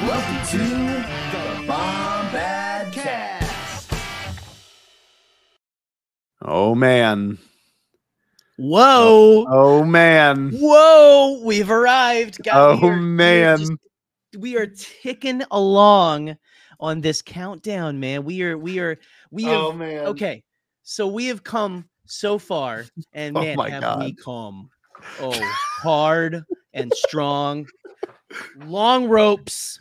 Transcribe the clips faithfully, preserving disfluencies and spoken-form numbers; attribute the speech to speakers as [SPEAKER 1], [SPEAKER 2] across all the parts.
[SPEAKER 1] Welcome to the Bombad Cast.
[SPEAKER 2] Oh man.
[SPEAKER 3] Whoa.
[SPEAKER 2] Oh, oh man.
[SPEAKER 3] Whoa. We've arrived. God,
[SPEAKER 2] oh
[SPEAKER 3] we are,
[SPEAKER 2] man.
[SPEAKER 3] We are, just, we are ticking along on this countdown, man. We are, we are, we have,
[SPEAKER 2] oh man.
[SPEAKER 3] Okay. So we have come so far, and
[SPEAKER 2] Oh
[SPEAKER 3] man,
[SPEAKER 2] my
[SPEAKER 3] have
[SPEAKER 2] God.
[SPEAKER 3] we come. Oh, hard and strong. Long ropes.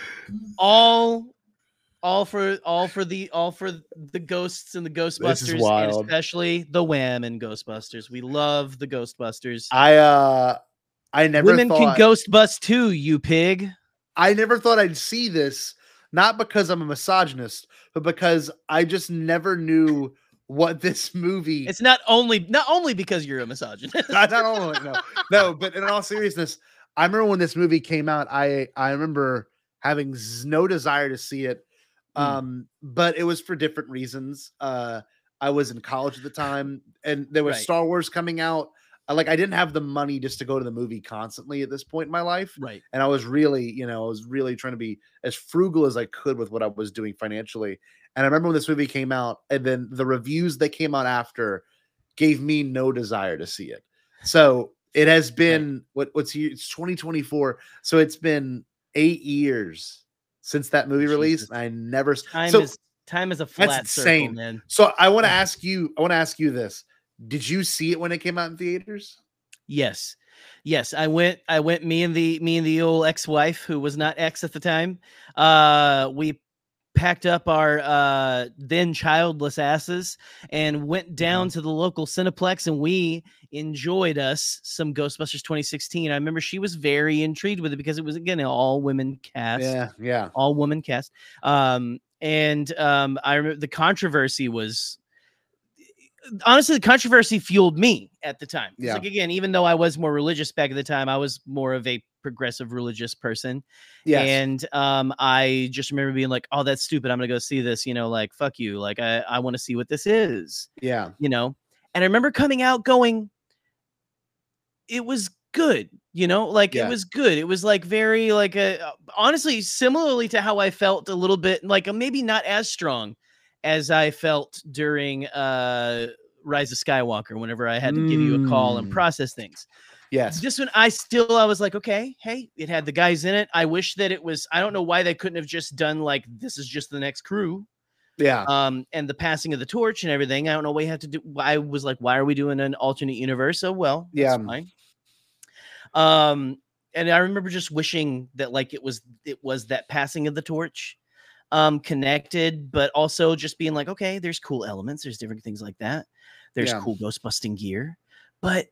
[SPEAKER 3] All All for all for the all for the ghosts and the Ghostbusters, and especially the Wham and Ghostbusters. We love the Ghostbusters.
[SPEAKER 2] I uh I never
[SPEAKER 3] Women
[SPEAKER 2] thought
[SPEAKER 3] can ghost bust too, you pig.
[SPEAKER 2] I never thought I'd see this, not because I'm a misogynist, but because I just never knew what this movie.
[SPEAKER 3] It's not only not only because you're a misogynist.
[SPEAKER 2] not, not only no, no, but in all seriousness, I remember when this movie came out. I I remember having no desire to see it. Um, mm. But it was for different reasons. Uh, I was in college at the time, and there was right. Star Wars coming out. Like, I didn't have the money just to go to the movie constantly at this point in my life.
[SPEAKER 3] Right.
[SPEAKER 2] And I was really, you know, I was really trying to be as frugal as I could with what I was doing financially. And I remember when this movie came out, and then the reviews that came out after gave me no desire to see it. So it has been, right. what what's here? It's twenty twenty-four. So it's been eight years since that movie Jesus. released. I never
[SPEAKER 3] time
[SPEAKER 2] so,
[SPEAKER 3] is time is a flat circle, man.
[SPEAKER 2] So I want to ask you, I want to ask you this. Did you see it when it came out in theaters?
[SPEAKER 3] Yes. Yes, I went I went me and the me and the old ex-wife, who was not ex at the time. Uh we packed up our uh then childless asses and went down to the local Cineplex, and we enjoyed us some Ghostbusters twenty sixteen. I remember she was very intrigued with it because it was, again, an all women cast.
[SPEAKER 2] Yeah, yeah.
[SPEAKER 3] All woman cast. Um and um I remember the controversy was honestly, the controversy fueled me at the time.
[SPEAKER 2] Yeah.
[SPEAKER 3] Like, again, even though I was more religious back at the time, I was more of a progressive religious person.
[SPEAKER 2] Yes.
[SPEAKER 3] And um, I just remember being like, oh, that's stupid. I'm going to go see this, you know, like, fuck you. Like, I, I want to see what this is.
[SPEAKER 2] Yeah.
[SPEAKER 3] You know? And I remember coming out going, it was good, you know, like yeah. it was good. It was like very like a, honestly, similarly to how I felt a little bit, like maybe not as strong as I felt during uh, Rise of Skywalker, whenever I had to mm. give you a call and process things.
[SPEAKER 2] Yes.
[SPEAKER 3] This one, I still, I was like, okay, hey, it had the guys in it. I wish that it was, I don't know why they couldn't have just done like, this is just the next crew.
[SPEAKER 2] Yeah.
[SPEAKER 3] Um, and the passing of the torch and everything. I don't know what you have to do. I was like, why are we doing an alternate universe? So, well, that's
[SPEAKER 2] yeah.
[SPEAKER 3] fine. Um, and I remember just wishing that like it was, it was that passing of the torch. Um, connected, but also just being like, okay, there's cool elements, there's different things like that, there's yeah. cool ghost busting gear, but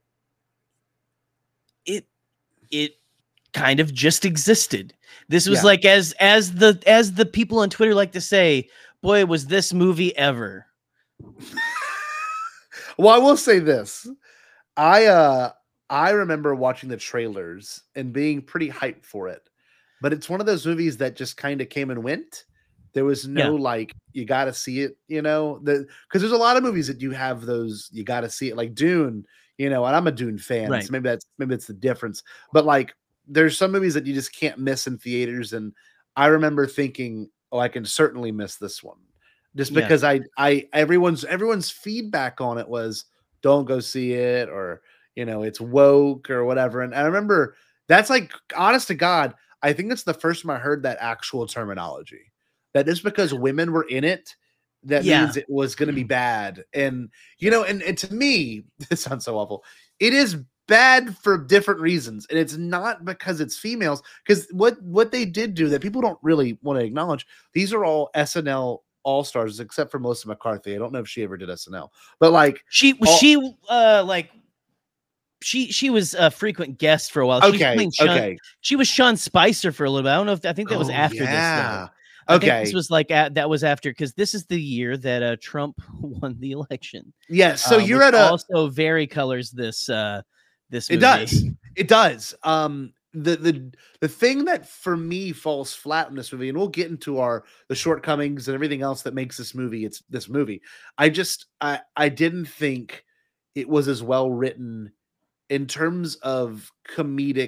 [SPEAKER 3] it it kind of just existed. This was yeah. like as as the as the people on Twitter like to say, boy, was this movie ever.
[SPEAKER 2] Well, I will say this. I uh I remember watching the trailers and being pretty hyped for it, but it's one of those movies that just kind of came and went. There was no yeah. like, you got to see it, you know, the because there's a lot of movies that do have those, you got to see it, like Dune, you know, and I'm a Dune fan.
[SPEAKER 3] Right.
[SPEAKER 2] So maybe that's maybe that's the difference. But like, there's some movies that you just can't miss in theaters. And I remember thinking, oh, I can certainly miss this one, just because yeah. I, I, everyone's everyone's feedback on it was, don't go see it, or, you know, it's woke or whatever. And I remember that's like, honest to God, I think that's the first time I heard that actual terminology. That just because women were in it, that yeah. means it was going to be bad. And, you know, and, and to me, this sounds so awful. It is bad for different reasons. And it's not because it's females. Because what, what they did do that people don't really want to acknowledge, these are all S N L all-stars, except for Melissa McCarthy. I don't know if she ever did S N L. But like...
[SPEAKER 3] She,
[SPEAKER 2] all,
[SPEAKER 3] she uh, like... She she was a frequent guest for a while.
[SPEAKER 2] Okay,
[SPEAKER 3] she Sean,
[SPEAKER 2] okay.
[SPEAKER 3] She was Sean Spicer for a little bit. I don't know if... I think that was
[SPEAKER 2] oh,
[SPEAKER 3] after
[SPEAKER 2] yeah.
[SPEAKER 3] this, though. I
[SPEAKER 2] okay,
[SPEAKER 3] think this was like at, that was after, because this is the year that uh, Trump won the election.
[SPEAKER 2] Yes, so
[SPEAKER 3] um,
[SPEAKER 2] you're at a
[SPEAKER 3] also very colors this uh, this movie.
[SPEAKER 2] It does, it does. Um, the the the thing that for me falls flat in this movie, and we'll get into our the shortcomings and everything else that makes this movie. It's this movie. I just I I didn't think it was as well written in terms of comedic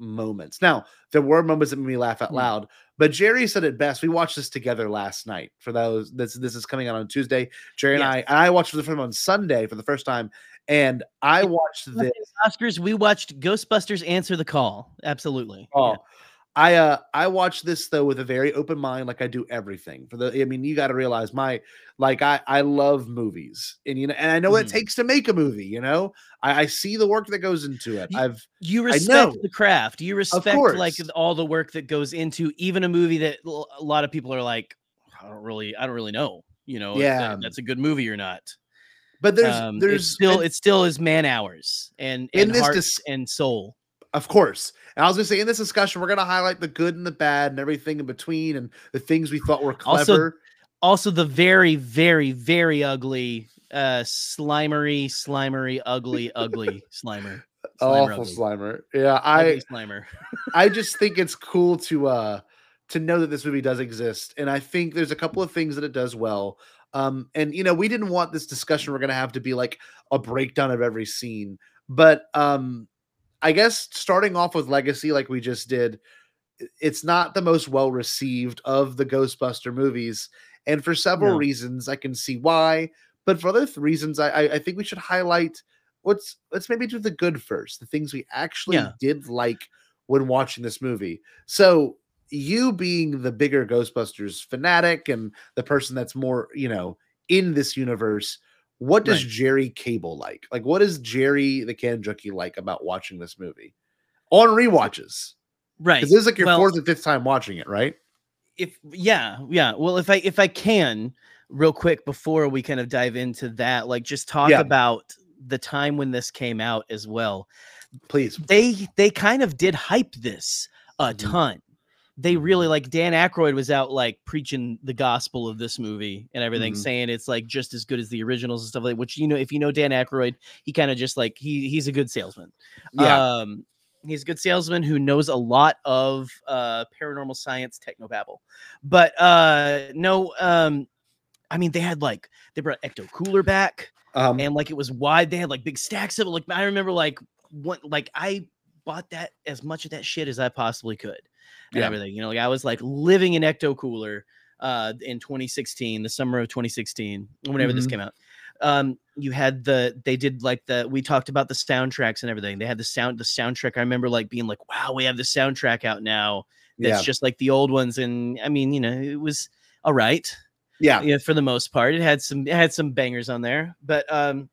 [SPEAKER 2] moments. Now, there were moments that made me laugh out
[SPEAKER 3] Hmm.
[SPEAKER 2] loud, but Jerry said it best. We watched this together last night. For those, this this is coming out on Tuesday. Jerry and
[SPEAKER 3] Yes.
[SPEAKER 2] I, and I watched the film on Sunday for the first time, and I watched this.
[SPEAKER 3] Oscars, we watched Ghostbusters Answer the Call. Absolutely.
[SPEAKER 2] Oh,
[SPEAKER 3] Yeah.
[SPEAKER 2] I uh I watched this though with a very open mind, like I do everything. For the I mean, you got to realize my like I I love movies, and you know, and I know what it
[SPEAKER 3] Mhm.
[SPEAKER 2] takes to make a movie. You know, I, I see the work that goes into it.
[SPEAKER 3] You-
[SPEAKER 2] I've
[SPEAKER 3] You
[SPEAKER 2] I
[SPEAKER 3] respect
[SPEAKER 2] know.
[SPEAKER 3] the craft. You respect like
[SPEAKER 2] course.
[SPEAKER 3] all the work that goes into even a movie that l- a lot of people are like, I don't really, I don't really know, you know, if
[SPEAKER 2] Yeah.
[SPEAKER 3] that- that's a good movie or not.
[SPEAKER 2] but there's
[SPEAKER 3] Um, it's
[SPEAKER 2] there's
[SPEAKER 3] still,
[SPEAKER 2] and
[SPEAKER 3] it still is man hours and
[SPEAKER 2] In
[SPEAKER 3] and
[SPEAKER 2] this
[SPEAKER 3] heart
[SPEAKER 2] dis-
[SPEAKER 3] and soul.
[SPEAKER 2] of course. And I was gonna say in this discussion, we're gonna highlight the good and the bad and everything in between, and the things we thought were
[SPEAKER 3] Also,
[SPEAKER 2] clever.
[SPEAKER 3] Also, the very, very, very ugly, uh, slimery, slimery, ugly, ugly Slimer. Slimer
[SPEAKER 2] Awful
[SPEAKER 3] ugly.
[SPEAKER 2] Slimer. Yeah, I
[SPEAKER 3] Ugly Slimer.
[SPEAKER 2] I just think it's cool to uh to know that this movie does exist, and I think there's a couple of things that it does well. Um, and you know, we didn't want this discussion we're gonna have to be like a breakdown of every scene, but um, I guess starting off with Legacy, like we just did, i- it's not the most well received of the Ghostbuster movies, and for several
[SPEAKER 3] No.
[SPEAKER 2] reasons, I can see why. But for other th- reasons, I, I I think we should highlight what's let's maybe do the good first, the things we actually
[SPEAKER 3] Yeah.
[SPEAKER 2] did like when watching this movie. So you being the bigger Ghostbusters fanatic and the person that's more, you know, in this universe, what does
[SPEAKER 3] Right.
[SPEAKER 2] Jerry Cable like? Like, what does Jerry the Can Junkie like about watching this movie on rewatches?
[SPEAKER 3] Right.
[SPEAKER 2] Because this is like your
[SPEAKER 3] Well,
[SPEAKER 2] fourth and fifth time watching it, right?
[SPEAKER 3] if yeah, yeah. Well, if I if I can, real quick before we kind of dive into that, like just talk
[SPEAKER 2] Yeah.
[SPEAKER 3] about the time when this came out as well.
[SPEAKER 2] Please.
[SPEAKER 3] They they kind of did hype this a
[SPEAKER 2] Mhm.
[SPEAKER 3] ton. They really like Dan Aykroyd was out like preaching the gospel of this movie and everything,
[SPEAKER 2] Mhm.
[SPEAKER 3] saying it's like just as good as the originals and stuff like. Which you know, if you know Dan Aykroyd, he kind of just like he he's a good salesman.
[SPEAKER 2] Yeah.
[SPEAKER 3] Um, he's a good salesman who knows a lot of uh paranormal science technobabble. But uh no, um, I mean they had like they brought Ecto Cooler back.
[SPEAKER 2] Um,
[SPEAKER 3] And like it was wide, they had like big stacks of it. Like I remember, like what, like I bought that as much of that shit as I possibly could, and
[SPEAKER 2] Yeah.
[SPEAKER 3] everything. You know, like I was like living in Ecto Cooler uh, in twenty sixteen, the summer of twenty sixteen, whenever this
[SPEAKER 2] Mhm.
[SPEAKER 3] came out. Um, you had the they did like the we talked about the soundtracks and everything. They had the sound the soundtrack. I remember like being like, wow, we have the soundtrack out now. That's
[SPEAKER 2] Yeah.
[SPEAKER 3] just like the old ones, and I mean, you know, it was all right.
[SPEAKER 2] Yeah.
[SPEAKER 3] Yeah, for the most part, it had some it had some bangers on there, but um,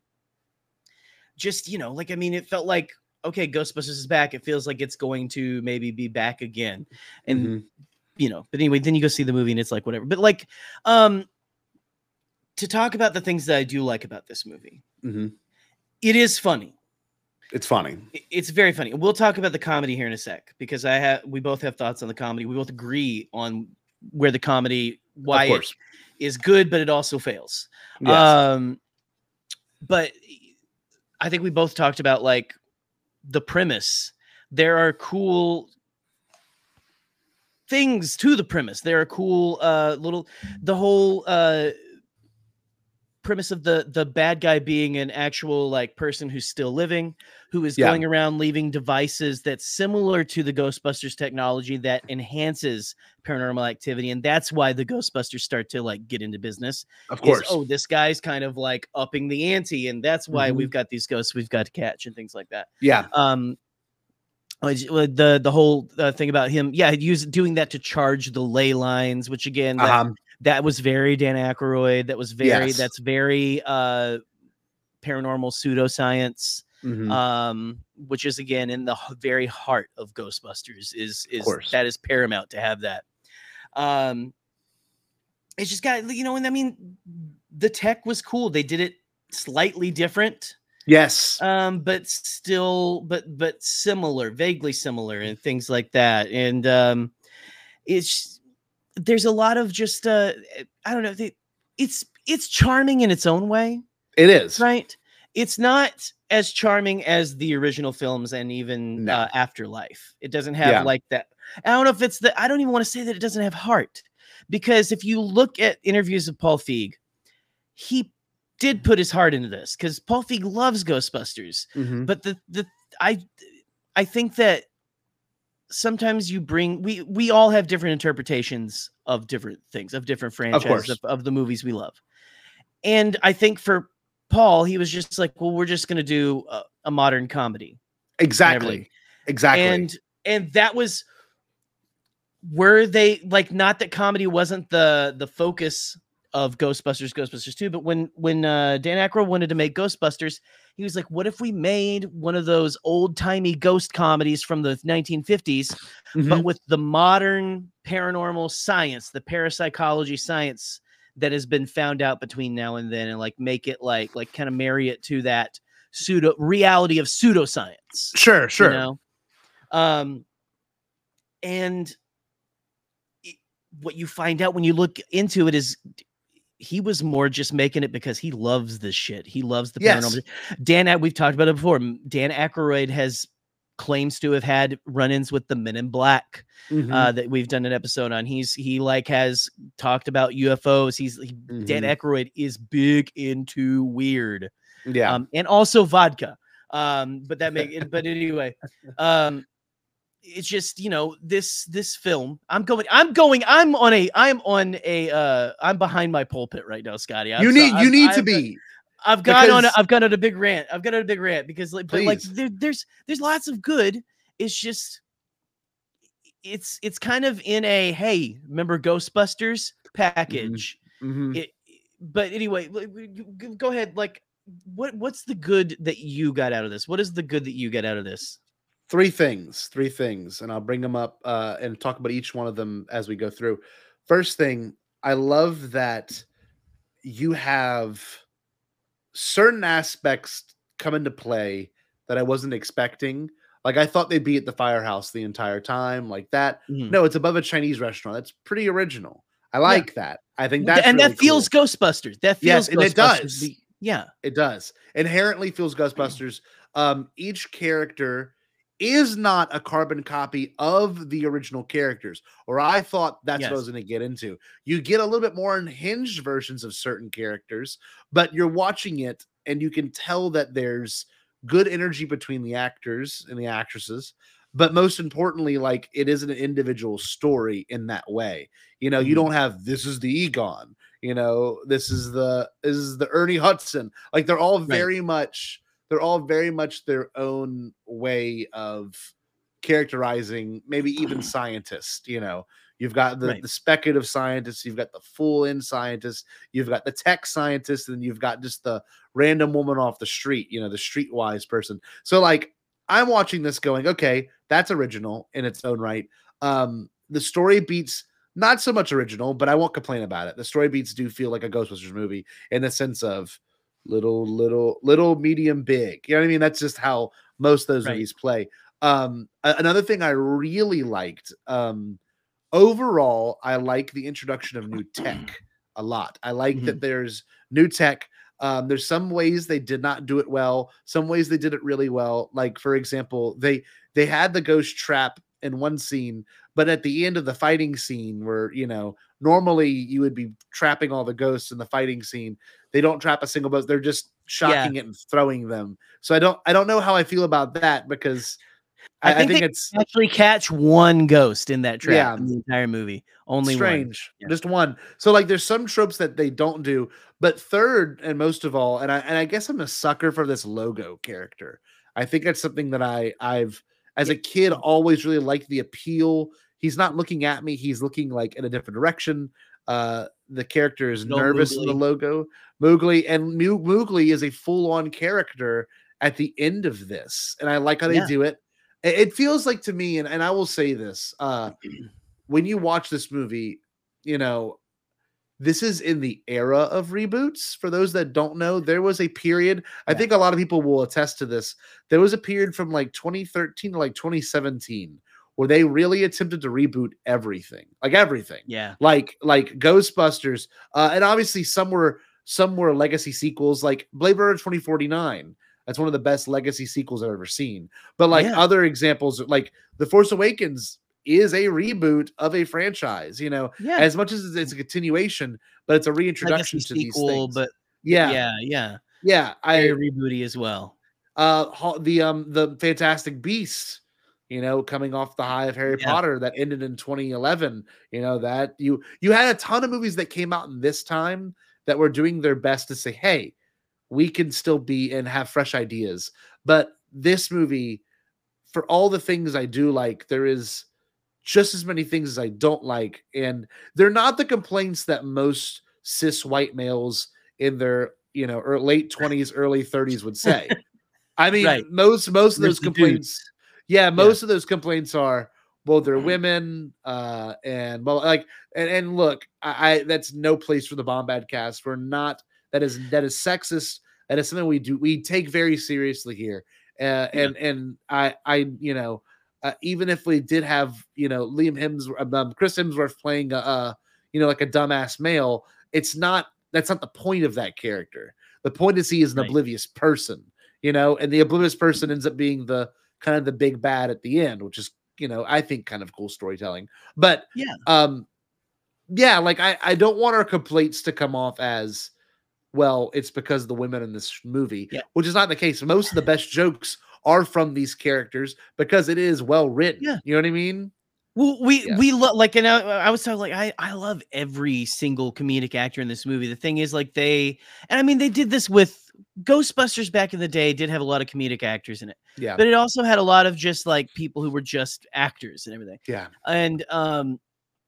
[SPEAKER 3] just you know, like I mean, it felt like okay, Ghostbusters is back. It feels like it's going to maybe be back again, and
[SPEAKER 2] Mhm.
[SPEAKER 3] you know, but anyway, then you go see the movie and it's like whatever. But like, um, to talk about the things that I do like about this movie,
[SPEAKER 2] Mhm.
[SPEAKER 3] it is funny.
[SPEAKER 2] It's funny.
[SPEAKER 3] I- It's very funny. We'll talk about the comedy here in a sec because I have we both have thoughts on the comedy. We both agree on where the comedy why
[SPEAKER 2] Of
[SPEAKER 3] it
[SPEAKER 2] course.
[SPEAKER 3] is good, but it also fails.
[SPEAKER 2] Yes.
[SPEAKER 3] Um, but I think we both talked about like the premise. There are cool things to the premise. There are cool uh little the whole uh premise of the the bad guy being an actual like person who's still living, who is
[SPEAKER 2] Yeah.
[SPEAKER 3] going around leaving devices that's similar to the Ghostbusters technology that enhances paranormal activity, and that's why the Ghostbusters start to like get into business.
[SPEAKER 2] Of
[SPEAKER 3] Is,
[SPEAKER 2] course.
[SPEAKER 3] oh, this guy's kind of like upping the ante, and that's why
[SPEAKER 2] Mhm.
[SPEAKER 3] we've got these ghosts we've got to catch and things like that.
[SPEAKER 2] Yeah.
[SPEAKER 3] Um, uh, j- uh, the the whole uh, thing about him, yeah, use doing that to charge the ley lines, which again, that,
[SPEAKER 2] Uh-huh.
[SPEAKER 3] that was very Dan Aykroyd. That was very
[SPEAKER 2] Yes.
[SPEAKER 3] that's very uh paranormal pseudoscience.
[SPEAKER 2] Mhm.
[SPEAKER 3] Um, which is again in the h- very heart of Ghostbusters. Is is
[SPEAKER 2] course.
[SPEAKER 3] that is paramount to have that. Um, it's just got you know, and I mean, the tech was cool. They did it slightly different.
[SPEAKER 2] Yes.
[SPEAKER 3] Um, but still, but but similar, vaguely similar, and things like that. And um, it's there's a lot of just uh, I don't know. They, it's it's charming in its own way,
[SPEAKER 2] It is.
[SPEAKER 3] right? It's not as charming as the original films and even
[SPEAKER 2] No.
[SPEAKER 3] uh, Afterlife. It doesn't have
[SPEAKER 2] Yeah.
[SPEAKER 3] like that. I don't know if it's the. I don't even want to say that it doesn't have heart, because if you look at interviews of Paul Feig, he did put his heart into this because Paul Feig loves Ghostbusters.
[SPEAKER 2] Mhm.
[SPEAKER 3] But the the I I think that sometimes you bring we we all have different interpretations of different things, of different franchises of, of the movies we love. And I think for Paul, he was just like, well, we're just going to do a, a modern comedy.
[SPEAKER 2] Exactly. Exactly.
[SPEAKER 3] And and that was were they like, not that comedy wasn't the the focus of Ghostbusters, Ghostbusters two, but when when uh, Dan Aykroyd wanted to make Ghostbusters, he was like, what if we made one of those old-timey ghost comedies from the nineteen fifties, mm-hmm. but with the modern paranormal science, the parapsychology science that has been found out between now and then, and like make it like like kind of marry it to that pseudo reality of pseudoscience.
[SPEAKER 2] Sure, sure.
[SPEAKER 3] You know? Um, and it, what you find out when you look into it is he was more just making it because he loves this shit. He loves the
[SPEAKER 2] yes.
[SPEAKER 3] paranormal. Dan, we've talked about it before. Dan Aykroyd has claims to have had run-ins with the Men in Black mm-hmm. uh, that we've done an episode on. He's he like has talked about U F Os. He's he, mm-hmm. Dan Aykroyd is big into weird,
[SPEAKER 2] yeah,
[SPEAKER 3] um, and also vodka. Um, but that make it. But anyway, um, it's just, you know, this this film. I'm going. I'm going. I'm on a. I'm on a. Uh, I'm behind my pulpit right now, Scotty. I'm
[SPEAKER 2] you need.
[SPEAKER 3] So,
[SPEAKER 2] you
[SPEAKER 3] I'm,
[SPEAKER 2] need
[SPEAKER 3] I'm,
[SPEAKER 2] to be.
[SPEAKER 3] I've got because, on. A, I've got on a big rant. I've got on a big rant because, like, but like, there, there's there's lots of good. It's just, it's it's kind of in a hey, remember Ghostbusters package.
[SPEAKER 2] Mm-hmm.
[SPEAKER 3] It, but anyway, go ahead. Like, what what's the good that you got out of this? What is the good that you get out of this?
[SPEAKER 2] Three things. Three things, and I'll bring them up uh, and talk about each one of them as we go through. First thing, I love that you have certain aspects come into play that I wasn't expecting. Like, I thought they'd be at the firehouse the entire time, like that. Mm-hmm. No, it's above a Chinese restaurant. That's pretty original. I like yeah. that. I think that's
[SPEAKER 3] and
[SPEAKER 2] really
[SPEAKER 3] that feels
[SPEAKER 2] cool.
[SPEAKER 3] Ghostbusters. That feels
[SPEAKER 2] yes,
[SPEAKER 3] Ghostbusters.
[SPEAKER 2] And it does.
[SPEAKER 3] Be, yeah,
[SPEAKER 2] it does. Inherently feels Ghostbusters. Um, each character is not a carbon copy of the original characters, or I thought that's yes. what I was going to get into. You get a little bit more unhinged versions of certain characters, but you're watching it and you can tell that there's good energy between the actors and the actresses. But most importantly, like, it is an individual story in that way. You know, mm-hmm. you don't have, this is the Egon, you know, this is the, this is the Ernie Hudson. Like, they're all very right. much, they're all very much their own way of characterizing, maybe even scientists. You know, you've got the, right. the speculative scientists, you've got the full in scientists, you've got the tech scientists, and you've got just the random woman off the street, you know, the streetwise person. So, like, I'm watching this going, okay, that's original in its own right. Um, the story beats, not so much original, but I won't complain about it. The story beats do feel like a Ghostbusters movie in the sense of little, little, little, medium, big. You know what I mean? That's just how most of those right. movies play. Um, another thing I really liked, um, overall, I like the introduction of new tech a lot. I like mm-hmm. that there's new tech. Um, there's some ways they did not do it well. Some ways they did it really well. Like, for example, they they had the ghost trap in one scene, but at the end of the fighting scene where, you know, normally you would be trapping all the ghosts in the fighting scene, they don't trap a single ghost. They're just shocking yeah. it and throwing them. So I don't I don't know how I feel about that, because
[SPEAKER 3] I, I think, I think it's actually catch one ghost in that trap yeah. in the entire movie. Only
[SPEAKER 2] strange,
[SPEAKER 3] one. Yeah.
[SPEAKER 2] Just one. So, like, there's some tropes that they don't do. But third, and most of all, and I and I guess I'm a sucker for this logo character. I think that's something that I I've as a kid always really liked the appeal. He's not looking at me; he's looking like in a different direction. Uh, the character is no nervous Moogly. in the logo. Moogly and Mo- Moogly is a full-on character at the end of this, and I like how they yeah. do it. It feels like to me, and, and I will say this, uh, when you watch this movie, you know, this is in the era of reboots. For those that don't know, there was a period, I yeah. think a lot of people will attest to this. There was a period from like twenty thirteen to like twenty seventeen where they really attempted to reboot everything, like everything.
[SPEAKER 3] Yeah.
[SPEAKER 2] Like, like Ghostbusters. Uh, and obviously some were, some were legacy sequels, like Blade Runner twenty forty-nine. That's one of the best legacy sequels I've ever seen. But like yeah. other examples, like The Force Awakens is a reboot of a franchise, you know,
[SPEAKER 3] yeah.
[SPEAKER 2] as much as it's a continuation, but it's a reintroduction
[SPEAKER 3] legacy
[SPEAKER 2] to
[SPEAKER 3] sequel,
[SPEAKER 2] these things.
[SPEAKER 3] But
[SPEAKER 2] yeah,
[SPEAKER 3] yeah, yeah,
[SPEAKER 2] yeah. I
[SPEAKER 3] Very rebooty as well.
[SPEAKER 2] Uh, the um, the Fantastic Beasts you know, coming off the high of Harry
[SPEAKER 3] Yeah.
[SPEAKER 2] Potter that ended in twenty eleven. You know, that you you had a ton of movies that came out in this time that were doing their best to say, hey, we can still be and have fresh ideas. But this movie, for all the things I do like, there is just as many things as I don't like. And they're not the complaints that most cis white males in their, you know, or late twenties, early thirties would say. I mean,
[SPEAKER 3] Right.
[SPEAKER 2] most most of
[SPEAKER 3] There's
[SPEAKER 2] those
[SPEAKER 3] the
[SPEAKER 2] complaints,
[SPEAKER 3] dudes.
[SPEAKER 2] yeah, most of those complaints are, well, they're women, uh, and well, like, and, and look, I, I that's no place for the Bombad cast. We're not, that is that is sexist. That is something we do we take very seriously here. Uh,
[SPEAKER 3] Yeah.
[SPEAKER 2] and and I I you know, uh, even if we did have, you know, Liam Hemsworth, um, Chris Hemsworth playing a, uh, you know, like a dumbass male, it's not, that's not the point of that character. The point is he is an
[SPEAKER 3] Right.
[SPEAKER 2] oblivious person, you know, and the oblivious person ends up being the kind of the big bad at the end, which is, you know, I think kind of cool storytelling. But
[SPEAKER 3] Yeah.
[SPEAKER 2] um, yeah, like I I don't want our complaints to come off as, well, it's because of the women in this movie,
[SPEAKER 3] Yeah.
[SPEAKER 2] which is not the case. Most of the best jokes are from these characters because it is well written.
[SPEAKER 3] Yeah.
[SPEAKER 2] You know what I mean?
[SPEAKER 3] Well, we
[SPEAKER 2] Yeah.
[SPEAKER 3] we love, like, and I, I was talking like I I love every single comedic actor in this movie. The thing is, like, they, and I mean, they did this with Ghostbusters back in the day. Did have a lot of comedic actors in it,
[SPEAKER 2] Yeah.
[SPEAKER 3] but it also had a lot of just like people who were just actors and everything.
[SPEAKER 2] Yeah.
[SPEAKER 3] And um,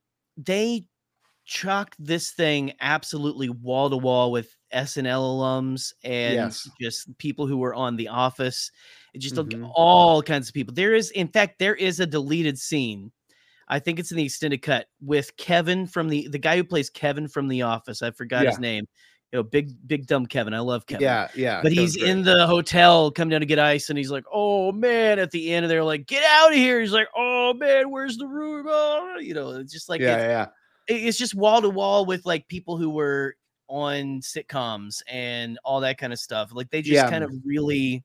[SPEAKER 3] they chalked this thing absolutely wall to wall with S N L alums and
[SPEAKER 2] Yes.
[SPEAKER 3] just people who were on The Office, just like
[SPEAKER 2] Mhm.
[SPEAKER 3] all kinds of people. There is, in fact, there is a deleted scene. I think it's in the extended cut with Kevin from the the guy who plays Kevin from The Office. I forgot
[SPEAKER 2] Yeah.
[SPEAKER 3] his name. You know, big big dumb Kevin. I love Kevin.
[SPEAKER 2] Yeah. Yeah.
[SPEAKER 3] But
[SPEAKER 2] Kevin's
[SPEAKER 3] he's
[SPEAKER 2] great.
[SPEAKER 3] in the hotel, coming down to get ice, and he's like, "Oh man!" At the end, and they're like, "Get out of here!" He's like, "Oh man, where's the room?" Oh, you know, it's just like
[SPEAKER 2] Yeah.
[SPEAKER 3] it's,
[SPEAKER 2] Yeah.
[SPEAKER 3] it- it's just wall to wall with like people who were on sitcoms and all that kind of stuff. Like they just
[SPEAKER 2] Yeah.
[SPEAKER 3] kind of really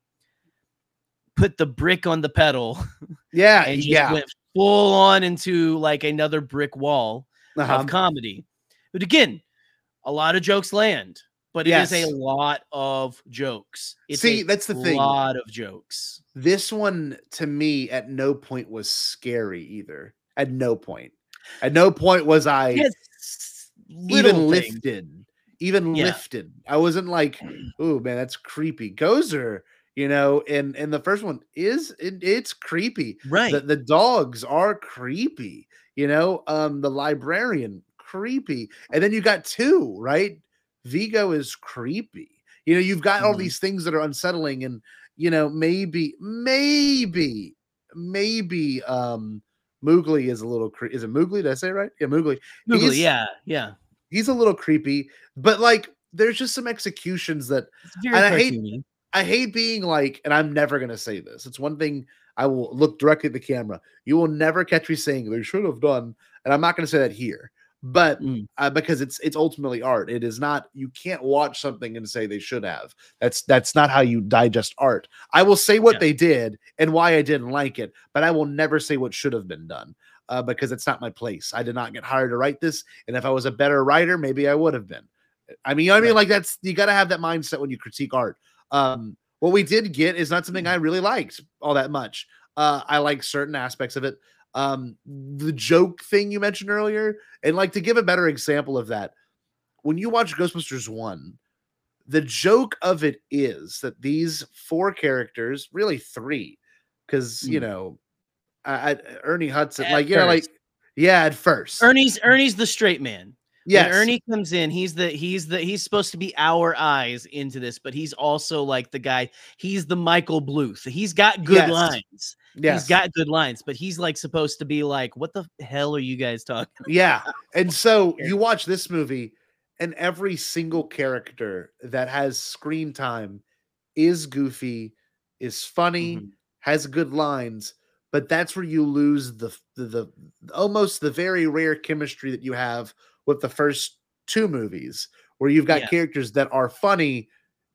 [SPEAKER 3] put the brick on the pedal
[SPEAKER 2] Yeah.
[SPEAKER 3] and just
[SPEAKER 2] Yeah.
[SPEAKER 3] went full on into like another brick wall
[SPEAKER 2] Uh-huh.
[SPEAKER 3] of comedy. But again, a lot of jokes land, but it is
[SPEAKER 2] Yes.
[SPEAKER 3] a lot of jokes. It's
[SPEAKER 2] See,
[SPEAKER 3] a
[SPEAKER 2] that's the thing.
[SPEAKER 3] lot of jokes.
[SPEAKER 2] This one to me at no point was scary either. At no point. At no point was I
[SPEAKER 3] Yes,
[SPEAKER 2] even
[SPEAKER 3] little things.
[SPEAKER 2] lifted. Even
[SPEAKER 3] Yeah.
[SPEAKER 2] lifted. I wasn't like, oh man, that's creepy. Gozer, you know, and and the first one is it, it's creepy.
[SPEAKER 3] Right.
[SPEAKER 2] The the dogs are creepy, you know. Um, the librarian, creepy. And then you got two, right? Vigo is creepy. You know, you've got all
[SPEAKER 3] Mhm.
[SPEAKER 2] these things that are unsettling, and you know, maybe, maybe, maybe um Moogly is a little cre- is it Moogly? Did I say it right? Yeah, Moogly.
[SPEAKER 3] Googly,
[SPEAKER 2] He's-
[SPEAKER 3] yeah, yeah.
[SPEAKER 2] He's a little creepy, but like there's just some executions that
[SPEAKER 3] It's very
[SPEAKER 2] and I hate
[SPEAKER 3] cartoony.
[SPEAKER 2] I hate being like, and I'm never gonna say this. It's one thing I will look directly at the camera. You will never catch me saying they should have done, and I'm not gonna say that here. But
[SPEAKER 3] Mm.
[SPEAKER 2] uh, because it's it's ultimately art. It is not, you can't watch something and say they should have. That's that's not how you digest art. I will say what
[SPEAKER 3] Yeah.
[SPEAKER 2] they did and why I didn't like it, but I will never say what should have been done. Uh, because it's not my place. I did not get hired to write this, and if I was a better writer, maybe I would have been. I mean, you know what I mean,
[SPEAKER 3] Right.
[SPEAKER 2] like that's, you got to have that mindset when you critique art. Um, what we did get is not something I really liked all that much. Uh, I like certain aspects of it. Um, the joke thing you mentioned earlier, and like to give a better example of that, when you watch Ghostbusters one, the joke of it is that these four characters, really three, because you
[SPEAKER 3] Mm.
[SPEAKER 2] know, I, I, Ernie Hudson,
[SPEAKER 3] At
[SPEAKER 2] like you know, like
[SPEAKER 3] first.
[SPEAKER 2] yeah, at first,
[SPEAKER 3] Ernie's Ernie's the straight man.
[SPEAKER 2] yes,
[SPEAKER 3] When Ernie comes in, he's the he's the he's supposed to be our eyes into this, but he's also like the guy. He's the Michael Bluth. He's got good
[SPEAKER 2] Yes.
[SPEAKER 3] lines.
[SPEAKER 2] yes,
[SPEAKER 3] He's got good lines, but he's like supposed to be like, "What the hell are you guys talking?"
[SPEAKER 2] yeah. And so
[SPEAKER 3] Yeah.
[SPEAKER 2] you watch this movie, and every single character that has screen time is goofy, is funny,
[SPEAKER 3] Mhm.
[SPEAKER 2] has good lines, but that's where you lose the, the the almost the very rare chemistry that you have with the first two movies, where you've got
[SPEAKER 3] Yeah.
[SPEAKER 2] characters that are funny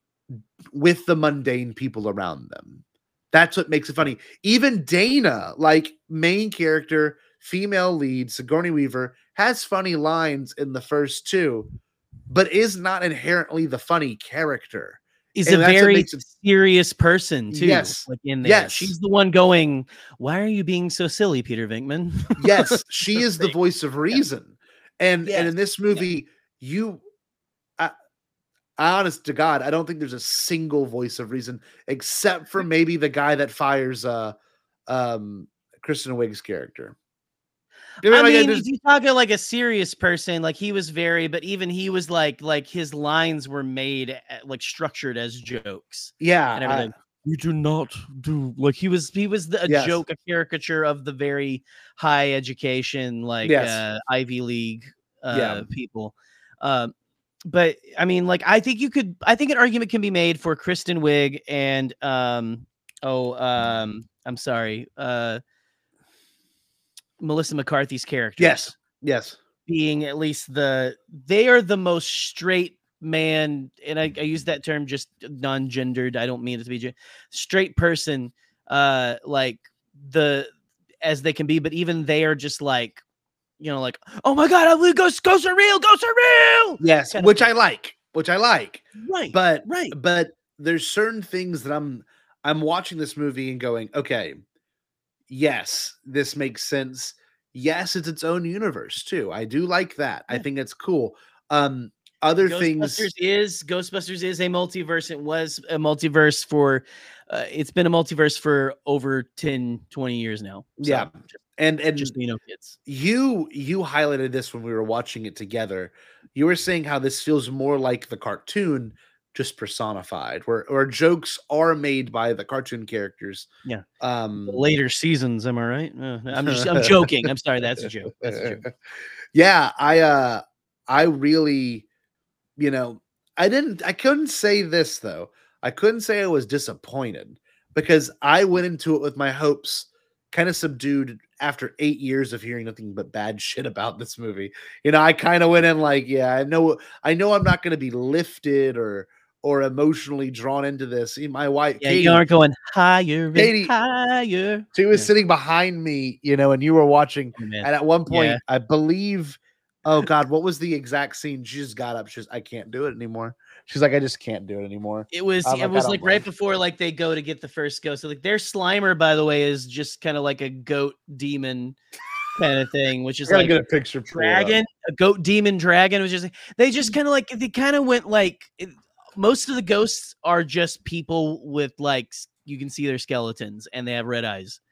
[SPEAKER 2] with the mundane people around them. That's what makes it funny. Even Dana, like main character, female lead, Sigourney Weaver, has funny lines in the first two, but is not inherently the funny character.
[SPEAKER 3] is
[SPEAKER 2] And
[SPEAKER 3] a
[SPEAKER 2] that's what
[SPEAKER 3] very
[SPEAKER 2] makes it-
[SPEAKER 3] serious person too.
[SPEAKER 2] Yes.
[SPEAKER 3] Like in there,
[SPEAKER 2] Yes.
[SPEAKER 3] she's the one going, "Why are you being so silly, Peter Venkman?"
[SPEAKER 2] Yes, she is the voice of reason. And and
[SPEAKER 3] Yes.
[SPEAKER 2] in this movie, you I, I honest to God, I don't think there's a single voice of reason except for maybe the guy that fires uh um Kristen Wiig's character. I mean,
[SPEAKER 3] I
[SPEAKER 2] like,
[SPEAKER 3] mean,
[SPEAKER 2] there's-
[SPEAKER 3] if you talk to like a serious person, like he was very, but even he was like, like his lines were made uh, like structured as jokes
[SPEAKER 2] yeah,
[SPEAKER 3] and
[SPEAKER 2] I-
[SPEAKER 3] everything. We do not do like he was. He was the, a
[SPEAKER 2] Yes.
[SPEAKER 3] joke, a caricature of the very high education, like
[SPEAKER 2] Yes.
[SPEAKER 3] uh, Ivy League uh,
[SPEAKER 2] Yeah.
[SPEAKER 3] people. Um, but I mean, like I think you could. I think an argument can be made for Kristen Wiig and um, oh, um, I'm sorry, uh, Melissa McCarthy's character.
[SPEAKER 2] yes, yes,
[SPEAKER 3] Being at least the they are the most straight man, and I, I use that term just non-gendered. I don't mean it to be gen- straight person, uh, like the as they can be, but even they are just like, you know, like, oh my god, I believe ghosts, ghosts are real, ghosts are real.
[SPEAKER 2] yes,
[SPEAKER 3] Kind of
[SPEAKER 2] which
[SPEAKER 3] thing.
[SPEAKER 2] I like, which I like.
[SPEAKER 3] Right,
[SPEAKER 2] But
[SPEAKER 3] right.
[SPEAKER 2] but there's certain things that I'm I'm watching this movie and going, okay, yes, this makes sense. Yes, it's its own universe too. I do like that. I
[SPEAKER 3] Yeah.
[SPEAKER 2] think that's cool. Um, other things,
[SPEAKER 3] Ghostbusters is Ghostbusters is a multiverse. It was a multiverse for uh, it's been a multiverse for over ten, twenty years now. So,
[SPEAKER 2] yeah,
[SPEAKER 3] just,
[SPEAKER 2] and and
[SPEAKER 3] just so you know, kids.
[SPEAKER 2] you you highlighted this when we were watching it together. You were saying how this feels more like the cartoon, just personified, where where jokes are made by the cartoon characters.
[SPEAKER 3] Yeah.
[SPEAKER 2] Um,
[SPEAKER 3] Later seasons, am I right? Uh, I'm just I'm joking. I'm sorry, that's a joke. That's a joke.
[SPEAKER 2] Yeah, I uh I really, you know, I didn't I couldn't say this though. I couldn't say I was disappointed because I went into it with my hopes kind of subdued after eight years of hearing nothing but bad shit about this movie. You know, I kind of went in like, yeah, I know I know I'm not going to be lifted or or emotionally drawn into this. See, my wife,
[SPEAKER 3] Yeah,
[SPEAKER 2] Katie,
[SPEAKER 3] you aren't going higher and
[SPEAKER 2] Katie-
[SPEAKER 3] higher.
[SPEAKER 2] she was
[SPEAKER 3] Yeah.
[SPEAKER 2] sitting behind me, you know, and you were watching.
[SPEAKER 3] Oh, man.
[SPEAKER 2] And at one point,
[SPEAKER 3] Yeah.
[SPEAKER 2] I believe, oh God, what was the exact scene? She just got up. She's, I can't do it anymore. She's like, I just can't do it anymore.
[SPEAKER 3] It was
[SPEAKER 2] I'm
[SPEAKER 3] it
[SPEAKER 2] like, I
[SPEAKER 3] was
[SPEAKER 2] don't
[SPEAKER 3] like right
[SPEAKER 2] mind.
[SPEAKER 3] before like they go to get the first ghost. So like their Slimer, by the way, is just kind of like a goat demon kind of thing, which
[SPEAKER 2] I
[SPEAKER 3] is
[SPEAKER 2] gotta
[SPEAKER 3] like
[SPEAKER 2] get a picture. pulled up.
[SPEAKER 3] dragon, a goat demon dragon, which is they just kind of like they kind of went like it, most of the ghosts are just people with like s- you can see their skeletons and they have red eyes,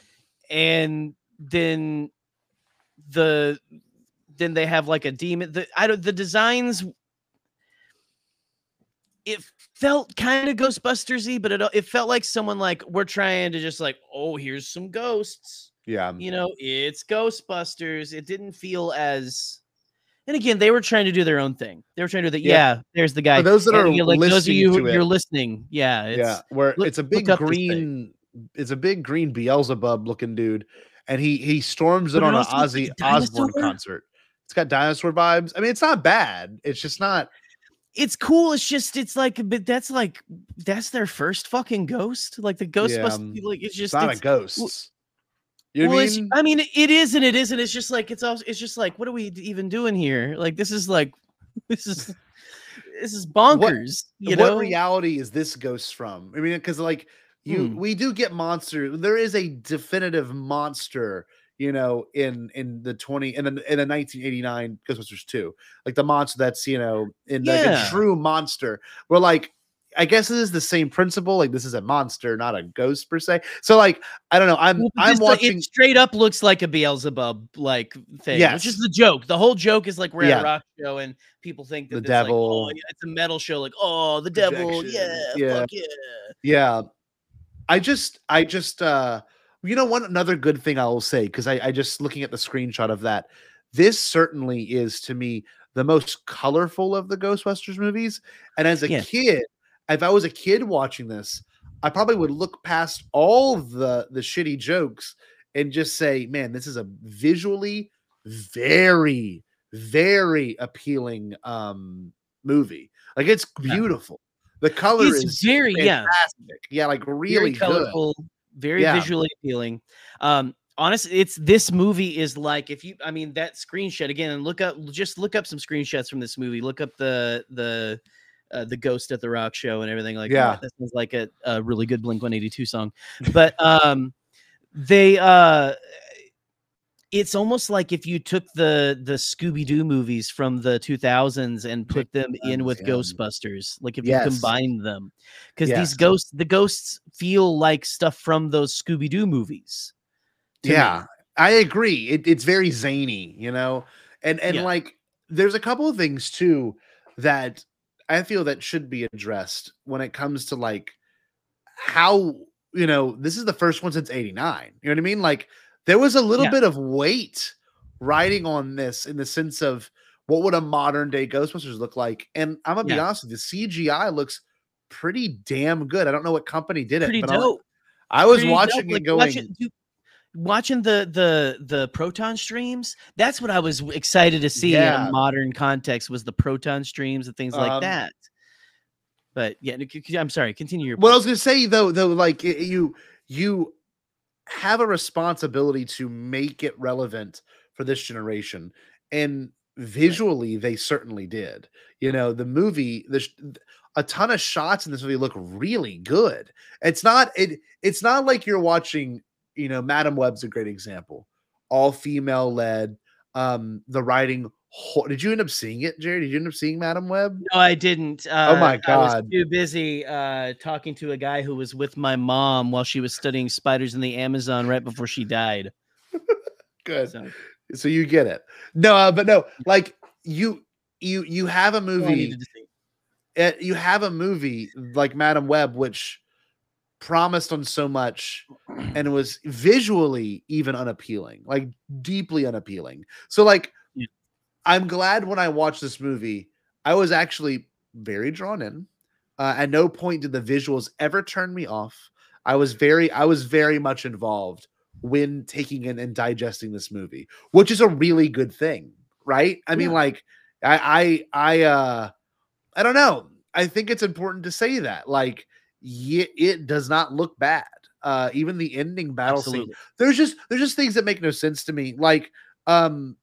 [SPEAKER 3] and then the then they have like a demon. The I don't the designs. It felt kind of Ghostbusters-y, but it it felt like someone like we're trying to just like, oh, here's some ghosts.
[SPEAKER 2] Yeah.
[SPEAKER 3] You know, it's Ghostbusters. It didn't feel as, and again, they were trying to do their own thing. They were trying to do that.
[SPEAKER 2] Yeah.
[SPEAKER 3] Yeah, there's the guy.
[SPEAKER 2] For those that
[SPEAKER 3] And,
[SPEAKER 2] are
[SPEAKER 3] you know, like those of
[SPEAKER 2] listening
[SPEAKER 3] you who
[SPEAKER 2] to it-
[SPEAKER 3] you're listening, yeah, it's,
[SPEAKER 2] yeah. Where
[SPEAKER 3] look-
[SPEAKER 2] it's a
[SPEAKER 3] look
[SPEAKER 2] big
[SPEAKER 3] up this thing.
[SPEAKER 2] green, it's a big green Beelzebub looking dude. And he he storms it
[SPEAKER 3] But it
[SPEAKER 2] on an
[SPEAKER 3] also looks
[SPEAKER 2] Ozzy
[SPEAKER 3] like a
[SPEAKER 2] Osbourne
[SPEAKER 3] dinosaur.
[SPEAKER 2] concert. It's got dinosaur vibes. I mean, it's not bad. It's just not.
[SPEAKER 3] It's cool. It's just it's like, but that's like that's their first fucking ghost. Like the Ghostbusters,
[SPEAKER 2] um,
[SPEAKER 3] like it's
[SPEAKER 2] It's
[SPEAKER 3] just
[SPEAKER 2] not
[SPEAKER 3] it's,
[SPEAKER 2] a ghost. You know
[SPEAKER 3] well,
[SPEAKER 2] what I
[SPEAKER 3] it's,
[SPEAKER 2] mean?
[SPEAKER 3] I mean, it is and it isn't. It's just like it's also it's just like what are we even doing here? Like this is like this is this is bonkers. you
[SPEAKER 2] what
[SPEAKER 3] know,
[SPEAKER 2] reality is this ghost from? I mean, because like you,
[SPEAKER 3] Hmm.
[SPEAKER 2] we do get monster. There is a definitive monster, you know, in in the twenty in the in the nineteen eighty-nine Ghostbusters two, like the monster that's you know in like
[SPEAKER 3] Yeah.
[SPEAKER 2] a true monster. We're like, I guess it is the same principle. Like this is a monster, not a ghost per se. So like, I don't know. I'm
[SPEAKER 3] Well,
[SPEAKER 2] I'm
[SPEAKER 3] this, like,
[SPEAKER 2] watching.
[SPEAKER 3] it straight up looks like a Beelzebub like thing, which is
[SPEAKER 2] Yes.
[SPEAKER 3] the joke. The whole joke is like we're at
[SPEAKER 2] Yeah.
[SPEAKER 3] a rock show and people think that
[SPEAKER 2] The
[SPEAKER 3] it's like, oh,
[SPEAKER 2] devil.
[SPEAKER 3] yeah, it's a metal show. Like, oh, the devil,
[SPEAKER 2] Projection.
[SPEAKER 3] yeah,
[SPEAKER 2] Yeah.
[SPEAKER 3] fuck yeah.
[SPEAKER 2] Yeah. I just, I just, uh, you know, one another good thing I will say, because I, I just looking at the screenshot of that, this certainly is to me the most colorful of the Ghostbusters movies. And as a
[SPEAKER 3] Yeah.
[SPEAKER 2] kid, if I was a kid watching this, I probably would look past all the the shitty jokes and just say, man, this is a visually very, very appealing um movie. Like it's beautiful. The color
[SPEAKER 3] It's
[SPEAKER 2] is
[SPEAKER 3] very yeah,
[SPEAKER 2] fantastic. Yeah, like really
[SPEAKER 3] very
[SPEAKER 2] good.
[SPEAKER 3] colorful, very
[SPEAKER 2] Yeah.
[SPEAKER 3] visually appealing. Um, honestly, it's this movie is like if you, I mean, that screenshot again, and look up, just look up some screenshots from this movie. Look up the the uh, the Ghost at the Rock Show and everything like
[SPEAKER 2] Yeah.
[SPEAKER 3] that. That sounds like a, a really good Blink one eighty-two song. But um, they uh, it's almost like if you took the the Scooby-Doo movies from the two thousands and put them in with
[SPEAKER 2] yeah.
[SPEAKER 3] Ghostbusters, like if
[SPEAKER 2] Yes.
[SPEAKER 3] you combine them, because
[SPEAKER 2] Yes.
[SPEAKER 3] these ghosts, the ghosts feel like stuff from those Scooby-Doo movies. to
[SPEAKER 2] Yeah,
[SPEAKER 3] me.
[SPEAKER 2] I agree. It, it's very zany, you know, and and
[SPEAKER 3] Yeah.
[SPEAKER 2] like there's a couple of things too that I feel that should be addressed when it comes to like how, you know, this is the first one since eighty-nine. You know what I mean? Like there was a little
[SPEAKER 3] Yeah.
[SPEAKER 2] bit of weight riding on this in the sense of what would a modern day Ghostbusters look like. And I'm gonna be
[SPEAKER 3] Yeah.
[SPEAKER 2] honest with you, the C G I looks pretty damn good. I don't know what company did it,
[SPEAKER 3] Pretty
[SPEAKER 2] but I'm-
[SPEAKER 3] dope.
[SPEAKER 2] I was
[SPEAKER 3] Pretty
[SPEAKER 2] watching
[SPEAKER 3] dope.
[SPEAKER 2] it
[SPEAKER 3] Like,
[SPEAKER 2] going,
[SPEAKER 3] watching, dude, watching the the the Proton streams. That's what I was excited to see in
[SPEAKER 2] Yeah.
[SPEAKER 3] a modern context, was the Proton streams and things like
[SPEAKER 2] Um,
[SPEAKER 3] that. But yeah, c- c- I'm sorry. Continue your.
[SPEAKER 2] What I
[SPEAKER 3] point.
[SPEAKER 2] was gonna say though, though, like y- you, you have a responsibility to make it relevant for this generation, and visually, they certainly did. You know, the movie, the sh- a ton of shots in this movie look really good. It's not it. It's not like you're watching. You know, Madam Web's a great example. All female led. Um, the writing. ho- Did you end up seeing it, Jerry? Did you end up seeing Madam Web?
[SPEAKER 3] No, I didn't. Uh,
[SPEAKER 2] Oh my
[SPEAKER 3] I was
[SPEAKER 2] God.
[SPEAKER 3] too busy uh, talking to a guy who was with my mom while she was studying spiders in the Amazon right before she died.
[SPEAKER 2] Good.
[SPEAKER 3] So
[SPEAKER 2] So you get it. No, uh, but no, like you, you, you have a
[SPEAKER 3] that's all I
[SPEAKER 2] movie.
[SPEAKER 3] needed to see.
[SPEAKER 2] uh, you have a movie like Madam Web, which promised on so much and was visually even unappealing, like deeply unappealing. So, like,
[SPEAKER 3] Yeah.
[SPEAKER 2] I'm glad when I watched this movie, I was actually very drawn in. Uh, at no point did the visuals ever turn me off. I was very, I was very much involved when taking in and digesting this movie, which is a really good thing, right? I mean,
[SPEAKER 3] Yeah.
[SPEAKER 2] like, I, I, I, uh, I don't know. I think it's important to say that, like, y- it does not look bad. Uh, even the ending battle scene,
[SPEAKER 3] Absolutely.
[SPEAKER 2] there's just there's just things that make no sense to me. Like, um,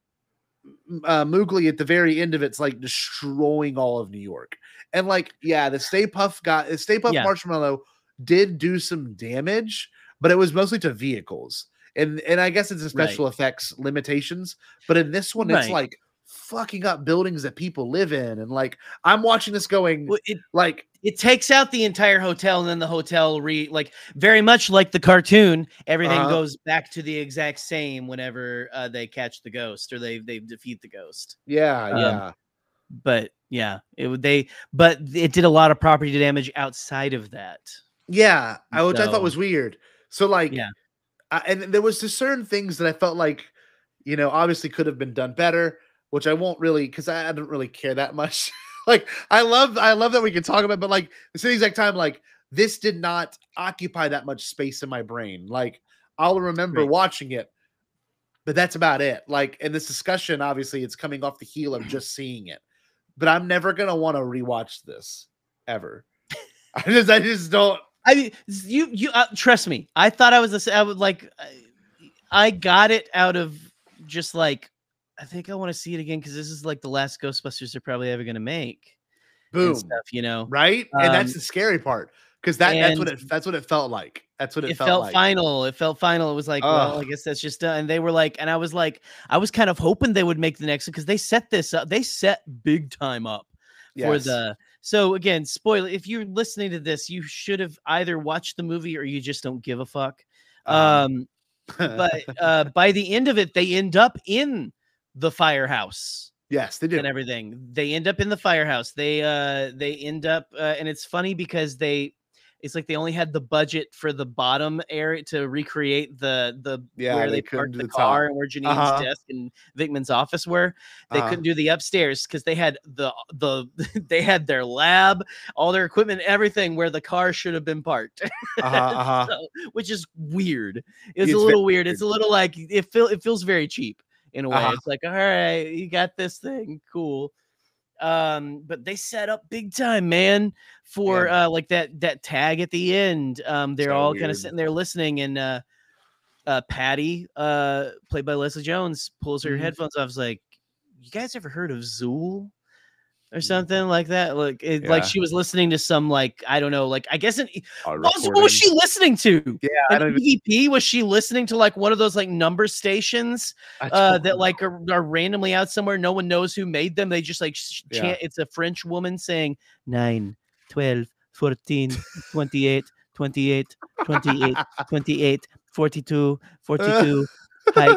[SPEAKER 2] m- uh, Mowgli at the very end of it's like destroying all of New York, and like, yeah, the Stay Puff got the Stay Puff
[SPEAKER 3] Yeah.
[SPEAKER 2] Marshmallow did do some damage, but it was mostly to vehicles, and and I guess it's a special effects limitations. But in this one, it's
[SPEAKER 3] Right.
[SPEAKER 2] like fucking up buildings that people live in, and like I'm watching this going,
[SPEAKER 3] Well, it
[SPEAKER 2] like,
[SPEAKER 3] it takes out the entire hotel, and then the hotel re like very much like the cartoon. Everything
[SPEAKER 2] Uh-huh.
[SPEAKER 3] goes back to the exact same whenever uh, they catch the ghost or they they defeat the ghost.
[SPEAKER 2] yeah,
[SPEAKER 3] Um,
[SPEAKER 2] yeah,
[SPEAKER 3] But yeah, it would they. But it did a lot of property damage outside of that.
[SPEAKER 2] yeah, I, which I thought
[SPEAKER 3] So-
[SPEAKER 2] was weird. So like,
[SPEAKER 3] Yeah.
[SPEAKER 2] I, and there was just certain things that I felt like, you know, obviously could have been done better, which I won't really, because I, I don't really care that much. Like, I love, I love that we can talk about, but like, at the exact time, like, this did not occupy that much space in my brain. Like, I'll remember
[SPEAKER 3] Right.
[SPEAKER 2] watching it, but that's about it. Like, in this discussion, obviously, it's coming off the heel of just seeing it, but I'm never gonna want to rewatch this ever. I just, I just don't.
[SPEAKER 3] I mean, you you uh, trust me. I thought I was this. I would like. I, I got it out of just like. I think I want to see it again because this is like the last Ghostbusters they're probably ever gonna make. and
[SPEAKER 2] Boom.
[SPEAKER 3] stuff, you know.
[SPEAKER 2] Right, and that's
[SPEAKER 3] Um,
[SPEAKER 2] the scary part, because that that's what
[SPEAKER 3] and-
[SPEAKER 2] it that's what it felt like. That's what it,
[SPEAKER 3] It
[SPEAKER 2] felt,
[SPEAKER 3] felt
[SPEAKER 2] like.
[SPEAKER 3] final. It felt final. It was like, well, I
[SPEAKER 2] Ugh.
[SPEAKER 3] guess that's just done. And they were like, and I was like, I was kind of hoping they would make the next one because they set this up. They set big time up for
[SPEAKER 2] Yes.
[SPEAKER 3] the. So again, spoiler. If you're listening to this, you should have either watched the movie or you just don't give a fuck.
[SPEAKER 2] Uh-huh.
[SPEAKER 3] Um, but uh, by the end of it, they end up in the firehouse
[SPEAKER 2] yes, they do.
[SPEAKER 3] and everything. They end up in the firehouse. They uh they end up uh, and it's funny because they it's like they only had the budget for the bottom area to recreate the the
[SPEAKER 2] Yeah,
[SPEAKER 3] where
[SPEAKER 2] they
[SPEAKER 3] they,
[SPEAKER 2] couldn't
[SPEAKER 3] parked
[SPEAKER 2] do
[SPEAKER 3] the
[SPEAKER 2] the top.
[SPEAKER 3] car and where Janine's
[SPEAKER 2] Uh-huh.
[SPEAKER 3] desk and Vickman's office were. They
[SPEAKER 2] Uh-huh.
[SPEAKER 3] couldn't do the upstairs because they had the the they had their lab, all their equipment, everything where the car should have been parked.
[SPEAKER 2] Uh-huh, uh-huh.
[SPEAKER 3] So, which is weird. It's,
[SPEAKER 2] It's
[SPEAKER 3] a
[SPEAKER 2] very
[SPEAKER 3] little weird. It's a little like it feel it feels very cheap in a way.
[SPEAKER 2] Uh-huh.
[SPEAKER 3] It's like, all right, you got this thing, cool. Um, but they set up big time, man, for
[SPEAKER 2] Yeah.
[SPEAKER 3] uh like that that tag at the end. Um, they're
[SPEAKER 2] So
[SPEAKER 3] all kind
[SPEAKER 2] weird.
[SPEAKER 3] of sitting there listening, and uh uh Patty, uh played by Leslie Jones, pulls her
[SPEAKER 2] Mhm.
[SPEAKER 3] headphones off. Is like, you guys ever heard of Zool? or something like that. Like, it,
[SPEAKER 2] Yeah.
[SPEAKER 3] like she was listening to some, like, I don't know, like, I guess, an,
[SPEAKER 2] A
[SPEAKER 3] also, what was
[SPEAKER 2] recording.
[SPEAKER 3] she listening to?
[SPEAKER 2] Yeah, I
[SPEAKER 3] An
[SPEAKER 2] don't even,
[SPEAKER 3] E V P? Was she listening to like one of those like number stations
[SPEAKER 2] I
[SPEAKER 3] uh,
[SPEAKER 2] don't
[SPEAKER 3] that
[SPEAKER 2] know.
[SPEAKER 3] like are, are randomly out somewhere? No one knows who made them. They just like sh-
[SPEAKER 2] Yeah.
[SPEAKER 3] chant. It's a French woman saying nine, twelve, fourteen, twenty-eight, twenty-eight, twenty-eight, twenty-eight, forty-two, forty-two. Height.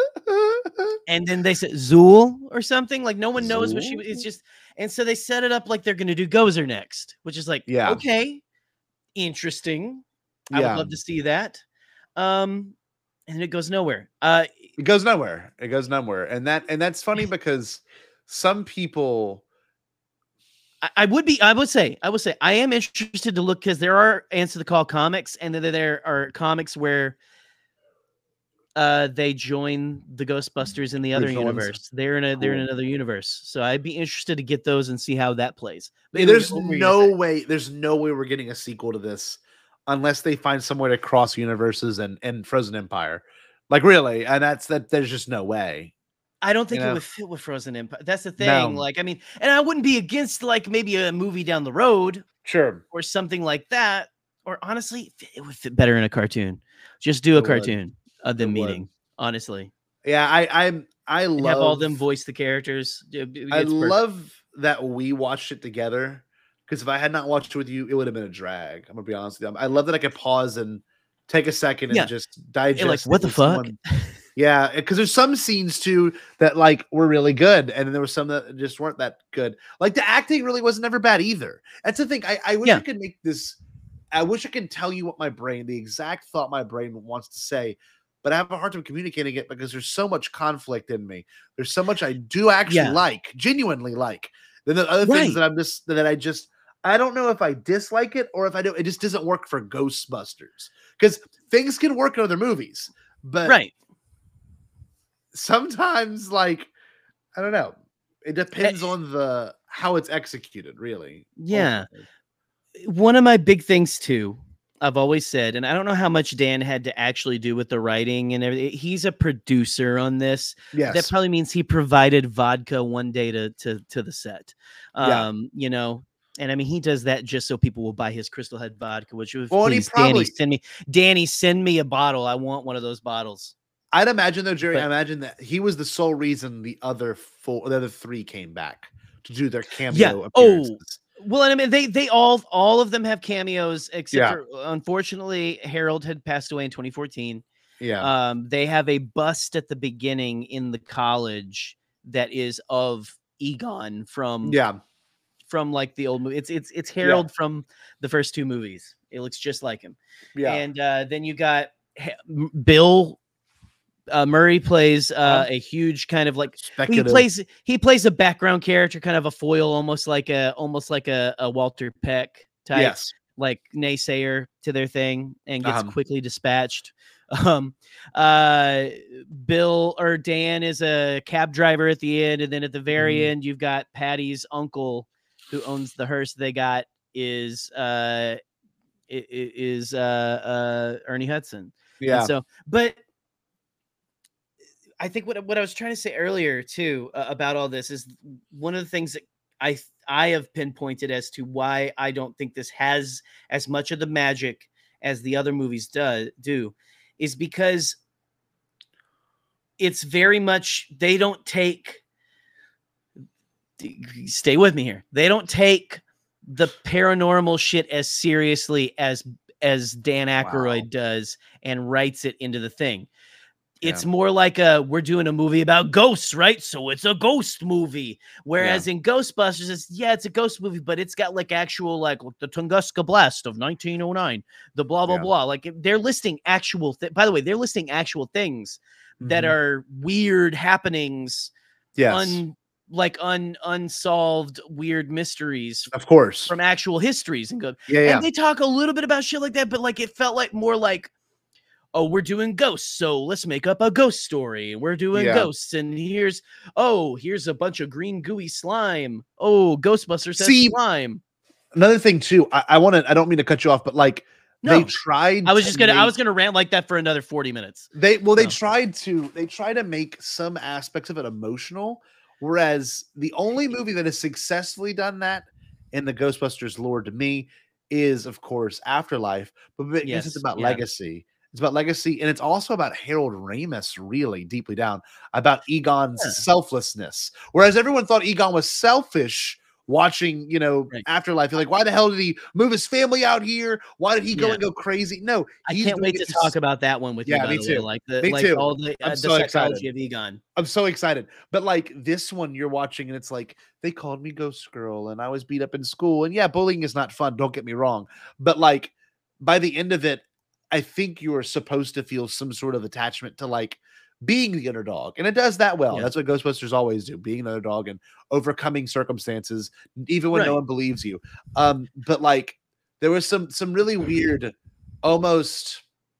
[SPEAKER 3] And then they said Zool or something. Like no one knows what she. It's
[SPEAKER 2] Zool?
[SPEAKER 3] just, and so they set it up like they're going to do Gozer next, which is like,
[SPEAKER 2] Yeah.
[SPEAKER 3] okay, interesting. I
[SPEAKER 2] Yeah.
[SPEAKER 3] would love to see that. Um, and it goes nowhere. Uh,
[SPEAKER 2] It goes nowhere. It goes nowhere. And that and that's funny because some people
[SPEAKER 3] I, I would be. I would say. I would say. I am interested to look because there are Answer the Call comics, and then there are comics where uh they join the Ghostbusters in the other
[SPEAKER 2] Original ones.
[SPEAKER 3] universe. They're in a they're in
[SPEAKER 2] Cool.
[SPEAKER 3] another universe. So I'd be interested to get those and see how that plays. But
[SPEAKER 2] Yeah, there's
[SPEAKER 3] what were you gonna
[SPEAKER 2] no
[SPEAKER 3] say?
[SPEAKER 2] way there's no way we're getting a sequel to this unless they find somewhere to cross universes and and Frozen Empire. Like really, and that's that there's just no way.
[SPEAKER 3] I don't think
[SPEAKER 2] You
[SPEAKER 3] it
[SPEAKER 2] know?
[SPEAKER 3] would fit with Frozen Empire. That's the thing.
[SPEAKER 2] No.
[SPEAKER 3] Like, I mean, and I wouldn't be against like maybe a movie down the road
[SPEAKER 2] Sure.
[SPEAKER 3] or something like that. Or honestly, it would fit better in a cartoon. Just do a
[SPEAKER 2] It would.
[SPEAKER 3] cartoon of them
[SPEAKER 2] It would.
[SPEAKER 3] meeting. Honestly,
[SPEAKER 2] Yeah, I I'm I
[SPEAKER 3] and
[SPEAKER 2] love
[SPEAKER 3] have all them voice the characters. It- it-
[SPEAKER 2] I
[SPEAKER 3] it's perfect.
[SPEAKER 2] love that we watched it together because if I had not watched it with you, it would have been a drag. I'm gonna be honest with you. I love that I could pause and take a second and
[SPEAKER 3] Yeah.
[SPEAKER 2] just digest.
[SPEAKER 3] You're like,
[SPEAKER 2] it
[SPEAKER 3] what the
[SPEAKER 2] with
[SPEAKER 3] fuck?
[SPEAKER 2] someone. Yeah, because there's some scenes too that like were really good, and then there were some that just weren't that good. Like the acting really wasn't ever bad either. That's the thing. I, I wish
[SPEAKER 3] Yeah.
[SPEAKER 2] I could make this. I wish I could tell you what my brain, the exact thought my brain wants to say, but I have a hard time communicating it because there's so much conflict in me. There's so much I do actually
[SPEAKER 3] Yeah.
[SPEAKER 2] like, genuinely like. Then the other
[SPEAKER 3] Right.
[SPEAKER 2] things that I'm just that I just I don't know if I dislike it or if I do. It just doesn't work for Ghostbusters because things can work in other movies, but
[SPEAKER 3] Right.
[SPEAKER 2] sometimes like I don't know. It depends
[SPEAKER 3] Eh,
[SPEAKER 2] on the how it's executed, really.
[SPEAKER 3] Yeah.
[SPEAKER 2] ultimately.
[SPEAKER 3] One of my big things too, I've always said, and I don't know how much Dan had to actually do with the writing and everything. He's a producer on this.
[SPEAKER 2] Yes.
[SPEAKER 3] That probably means he provided vodka one day to to to the set.
[SPEAKER 2] Yeah.
[SPEAKER 3] Um, you know, and I mean he does that just so people will buy his Crystal Head vodka, which would
[SPEAKER 2] Well, and he
[SPEAKER 3] please Danny
[SPEAKER 2] probably-
[SPEAKER 3] send me Danny, send me a bottle. I want one of those bottles.
[SPEAKER 2] I'd imagine though, Jerry.
[SPEAKER 3] But-
[SPEAKER 2] I imagine that he was the sole reason the other four, the other three came back to do their cameo
[SPEAKER 3] Yeah. Oh,
[SPEAKER 2] appearances.
[SPEAKER 3] Well, and I mean they they all all of them have cameos, except
[SPEAKER 2] Yeah.
[SPEAKER 3] for unfortunately Harold had passed away in twenty fourteen.
[SPEAKER 2] Yeah.
[SPEAKER 3] Um, they have a bust at the beginning in the college that is of Egon from
[SPEAKER 2] yeah.
[SPEAKER 3] from like the old movie. It's it's it's Harold from the first two movies. It looks just like him.
[SPEAKER 2] Yeah.
[SPEAKER 3] And uh, then you got Ha- M- Bill uh, Murray plays uh,
[SPEAKER 2] Uh-huh.
[SPEAKER 3] a huge kind of like he
[SPEAKER 2] Speculative.
[SPEAKER 3] plays he plays a background character, kind of a foil, almost like a almost like a, a Walter Peck type.
[SPEAKER 2] Yes.
[SPEAKER 3] Like naysayer to their thing and gets
[SPEAKER 2] Uh-huh.
[SPEAKER 3] quickly dispatched. Um, uh, Bill or Dan is a cab driver at the end, and then at the very
[SPEAKER 2] Mhm.
[SPEAKER 3] end, you've got Patty's uncle who owns the hearse they got is uh i- i- is uh uh Ernie Hudson.
[SPEAKER 2] Yeah.
[SPEAKER 3] And so, but I think what what I was trying to say earlier too uh, about all this is one of the things that I th- I have pinpointed as to why I don't think this has as much of the magic as the other movies do do is because it's very much they don't take stay with me here. They don't take the paranormal shit as seriously as as Dan Aykroyd
[SPEAKER 2] Wow.
[SPEAKER 3] does and writes it into the thing. It's
[SPEAKER 2] Yeah.
[SPEAKER 3] more like a we're doing a movie about ghosts, right? So it's a ghost movie. Whereas in Ghostbusters, it's yeah, it's a ghost movie, but it's got like actual like the Tunguska Blast of nineteen oh nine, the blah blah
[SPEAKER 2] Yeah.
[SPEAKER 3] blah. Like they're listing actual. Th- By the way, they're listing actual things that
[SPEAKER 2] Mhm.
[SPEAKER 3] are weird happenings,
[SPEAKER 2] yes.
[SPEAKER 3] un like un unsolved weird mysteries
[SPEAKER 2] Of course.
[SPEAKER 3] from actual histories and go.
[SPEAKER 2] Yeah. Yeah.
[SPEAKER 3] And they talk a little bit about shit like that, but like it felt like more like, oh, we're doing ghosts, so let's make up a ghost story. And we're doing
[SPEAKER 2] Yeah.
[SPEAKER 3] ghosts, and here's oh, here's a bunch of green gooey slime. Oh, Ghostbusters has
[SPEAKER 2] See,
[SPEAKER 3] slime.
[SPEAKER 2] Another thing too. I, I want to. I don't mean to cut you off, but like
[SPEAKER 3] No,
[SPEAKER 2] they tried.
[SPEAKER 3] I was
[SPEAKER 2] to
[SPEAKER 3] just gonna I
[SPEAKER 2] make-
[SPEAKER 3] was gonna rant like that for another forty minutes.
[SPEAKER 2] They well, they
[SPEAKER 3] No.
[SPEAKER 2] tried to they try to make some aspects of it emotional Whereas the only movie that has successfully done that in the Ghostbusters lore to me is, of course, Afterlife, but because
[SPEAKER 3] Yes,
[SPEAKER 2] it's about
[SPEAKER 3] yeah.
[SPEAKER 2] legacy. It's about legacy, and it's also about Harold Ramis, really deeply down, about Egon's
[SPEAKER 3] Yeah.
[SPEAKER 2] selflessness. Whereas everyone thought Egon was selfish watching, you know,
[SPEAKER 3] Right.
[SPEAKER 2] Afterlife. You're like, why the hell did he move his family out here? Why did he go
[SPEAKER 3] Yeah.
[SPEAKER 2] and go crazy? No,
[SPEAKER 3] I
[SPEAKER 2] he's
[SPEAKER 3] can't
[SPEAKER 2] doing
[SPEAKER 3] wait
[SPEAKER 2] it
[SPEAKER 3] to
[SPEAKER 2] s-
[SPEAKER 3] talk about that one with you.
[SPEAKER 2] Yeah,
[SPEAKER 3] By
[SPEAKER 2] me
[SPEAKER 3] the way,
[SPEAKER 2] too.
[SPEAKER 3] like the
[SPEAKER 2] Me
[SPEAKER 3] like
[SPEAKER 2] too.
[SPEAKER 3] all the
[SPEAKER 2] I'm
[SPEAKER 3] uh, the
[SPEAKER 2] so excited.
[SPEAKER 3] psychology of Egon.
[SPEAKER 2] I'm so excited. But like this one you're watching, and it's like they called me Ghost Girl, and I was beat up in school. And yeah, bullying is not fun. Don't get me wrong. But like by the end of it, I think you are supposed to feel some sort of attachment to like being the underdog. And it does that well.
[SPEAKER 3] Yeah.
[SPEAKER 2] That's what Ghostbusters always do, being an underdog and overcoming circumstances, even when no
[SPEAKER 3] Right.
[SPEAKER 2] one believes you. Um, but like there was some some really weird, almost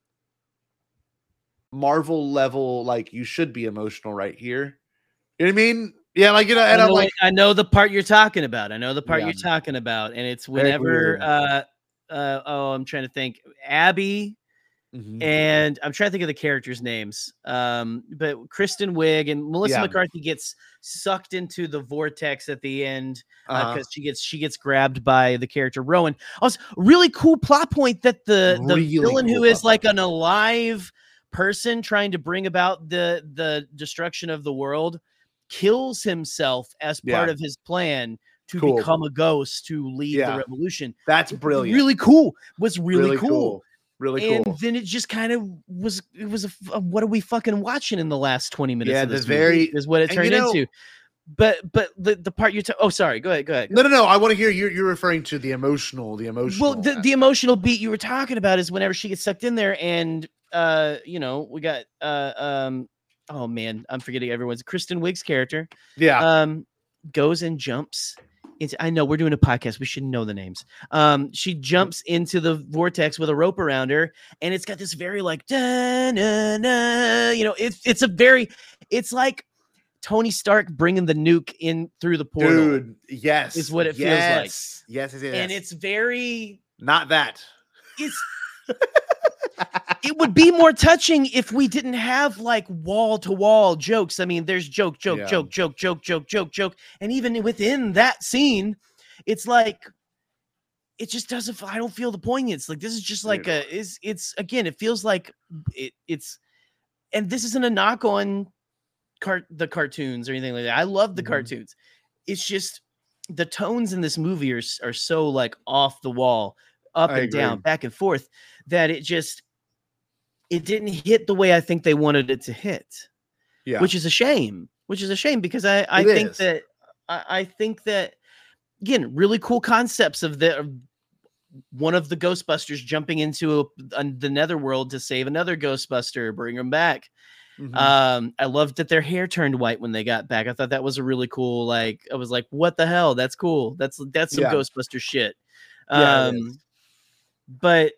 [SPEAKER 2] Marvel level, like you should be emotional right here. You know what I mean? Yeah, like you know, and
[SPEAKER 3] I
[SPEAKER 2] I'm
[SPEAKER 3] know,
[SPEAKER 2] like,
[SPEAKER 3] I know the part you're talking about. I know the part
[SPEAKER 2] Yeah.
[SPEAKER 3] you're talking about, and it's
[SPEAKER 2] Very
[SPEAKER 3] whenever
[SPEAKER 2] weird.
[SPEAKER 3] uh uh oh, I'm trying to think. Abby
[SPEAKER 2] Mhm.
[SPEAKER 3] and I'm trying to think of the characters' names. Um, but Kristen Wiig and Melissa
[SPEAKER 2] Yeah.
[SPEAKER 3] McCarthy gets sucked into the vortex at the end because
[SPEAKER 2] Uh-huh.
[SPEAKER 3] she gets she gets grabbed by the character Rowan. Also, really cool plot point that the the
[SPEAKER 2] Really
[SPEAKER 3] villain
[SPEAKER 2] cool
[SPEAKER 3] who is
[SPEAKER 2] plot
[SPEAKER 3] like an alive person trying to bring about the the destruction of the world kills himself as part
[SPEAKER 2] Yeah.
[SPEAKER 3] of his plan to
[SPEAKER 2] Cool.
[SPEAKER 3] become a ghost to lead
[SPEAKER 2] Yeah.
[SPEAKER 3] the revolution.
[SPEAKER 2] That's brilliant.
[SPEAKER 3] Really cool. Was really, cool.
[SPEAKER 2] Really
[SPEAKER 3] And
[SPEAKER 2] cool.
[SPEAKER 3] then it just kind of was. It was a, f- a what are we fucking watching in the last twenty minutes?
[SPEAKER 2] Yeah,
[SPEAKER 3] of
[SPEAKER 2] the
[SPEAKER 3] this
[SPEAKER 2] very-
[SPEAKER 3] movie is what it
[SPEAKER 2] and you
[SPEAKER 3] turned
[SPEAKER 2] know-
[SPEAKER 3] into. But but the, the part you're ta- oh sorry go ahead go ahead.
[SPEAKER 2] No, no, no. I want to hear you. You're referring to the emotional, the emotional.
[SPEAKER 3] Well, the, the emotional beat you were talking about is whenever she gets sucked in there, and uh, you know, we got uh, um, oh man, I'm forgetting everyone's Kristen Wiig's character.
[SPEAKER 2] yeah.
[SPEAKER 3] Um, goes and jumps. It's, I know we're doing a podcast. We should know the names. Um, she jumps into the vortex with a rope around her, and it's got this very like, da, na, na, you know, it's it's a very, it's like Tony Stark bringing the nuke in through the portal,
[SPEAKER 2] Dude, yes.
[SPEAKER 3] is what it feels
[SPEAKER 2] yes.
[SPEAKER 3] like.
[SPEAKER 2] Yes, yes, yes, yes.
[SPEAKER 3] and it's very,
[SPEAKER 2] not that.
[SPEAKER 3] it's. It would be more touching if we didn't have like wall to wall jokes. I mean, there's joke, joke,
[SPEAKER 2] Yeah.
[SPEAKER 3] joke, joke, joke, joke, joke, joke. And even within that scene, it's like, it just doesn't, I don't feel the poignance. Like, this is just like
[SPEAKER 2] Dude.
[SPEAKER 3] a, it's, it's again, it feels like it, it's, and this isn't a knock on cart, the cartoons or anything like that. I love the
[SPEAKER 2] Mhm.
[SPEAKER 3] cartoons. It's just the tones in this movie are, s- are so like off the wall, up
[SPEAKER 2] I
[SPEAKER 3] and down,
[SPEAKER 2] agree.
[SPEAKER 3] back and forth, that it just, it didn't hit the way I think they wanted it to hit,
[SPEAKER 2] Yeah.
[SPEAKER 3] which is a shame, which is a shame because I, I
[SPEAKER 2] It
[SPEAKER 3] think
[SPEAKER 2] is.
[SPEAKER 3] that, I, I think that, again, really cool concepts of the, of one of the Ghostbusters jumping into a, a, the netherworld to save another Ghostbuster, bring them back.
[SPEAKER 2] Mhm.
[SPEAKER 3] Um, I loved that their hair turned white when they got back. I thought that was a really cool, like, I was like, what the hell? That's cool. That's, that's some
[SPEAKER 2] Yeah.
[SPEAKER 3] Ghostbuster shit.
[SPEAKER 2] Yeah, it
[SPEAKER 3] Um,
[SPEAKER 2] is.
[SPEAKER 3] but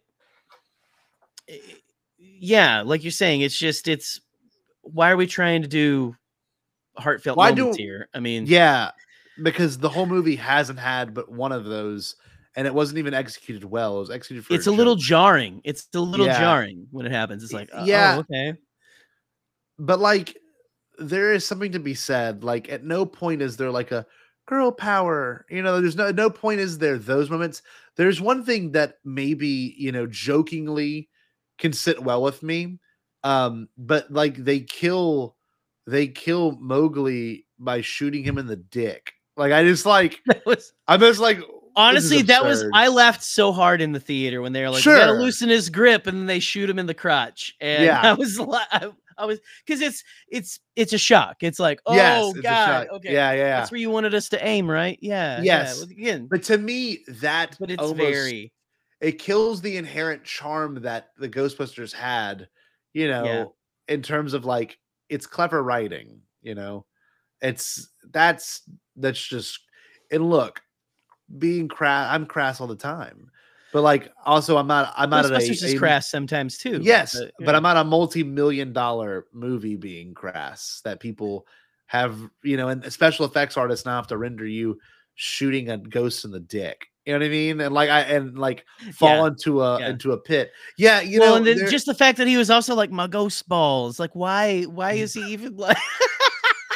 [SPEAKER 3] eh, yeah, like you're saying, it's just, it's, why are we trying to do heartfelt
[SPEAKER 2] Why
[SPEAKER 3] moments
[SPEAKER 2] do-
[SPEAKER 3] here? I mean,
[SPEAKER 2] Yeah, because the whole movie hasn't had but one of those, and it wasn't even executed well. It was executed for
[SPEAKER 3] it's a little
[SPEAKER 2] joke.
[SPEAKER 3] jarring. It's a little
[SPEAKER 2] Yeah.
[SPEAKER 3] jarring when it happens. It's like, uh,
[SPEAKER 2] Yeah.
[SPEAKER 3] oh, okay.
[SPEAKER 2] But like there is something to be said. Like at no point is there like a girl power. You know, there's no no point is there those moments. There's one thing that maybe, you know, jokingly can sit well with me. Um, but like they kill they kill Mowgli by shooting him in the dick. Like I just like
[SPEAKER 3] That was
[SPEAKER 2] I'm just like this is
[SPEAKER 3] honestly, that was,
[SPEAKER 2] absurd.
[SPEAKER 3] I laughed so hard in the theater when they were like, you gotta
[SPEAKER 2] Sure.
[SPEAKER 3] loosen his grip, and then they shoot him in the crotch. And
[SPEAKER 2] Yeah.
[SPEAKER 3] I was like, I, I was, because it's, it's, it's a shock. It's like, oh,
[SPEAKER 2] Yes, it's a
[SPEAKER 3] God.
[SPEAKER 2] shot.
[SPEAKER 3] Okay.
[SPEAKER 2] Yeah, yeah, yeah.
[SPEAKER 3] That's where you wanted us to aim, right? Yeah.
[SPEAKER 2] Yes.
[SPEAKER 3] Yeah. Again,
[SPEAKER 2] But to me, that
[SPEAKER 3] but it's
[SPEAKER 2] almost,
[SPEAKER 3] very,
[SPEAKER 2] it kills the inherent charm that the Ghostbusters had, you know, in terms of like it's clever writing, you know. It's that's that's just and look, being crass, I'm crass all the time. But like also I'm not I'm not at
[SPEAKER 3] Ghostbusters
[SPEAKER 2] a,
[SPEAKER 3] is
[SPEAKER 2] a-
[SPEAKER 3] crass sometimes too.
[SPEAKER 2] Yes,
[SPEAKER 3] but,
[SPEAKER 2] but I'm not a multi-million dollar movie being crass that people have, you know, and special effects artists now have to render you shooting a ghost in the dick. You know what I mean? And like I and like fall
[SPEAKER 3] Yeah,
[SPEAKER 2] into a
[SPEAKER 3] yeah.
[SPEAKER 2] into a pit. Yeah, you
[SPEAKER 3] well,
[SPEAKER 2] know,
[SPEAKER 3] and then
[SPEAKER 2] there-
[SPEAKER 3] just the fact that he was also like my ghost balls. Like, why? Why is he even like?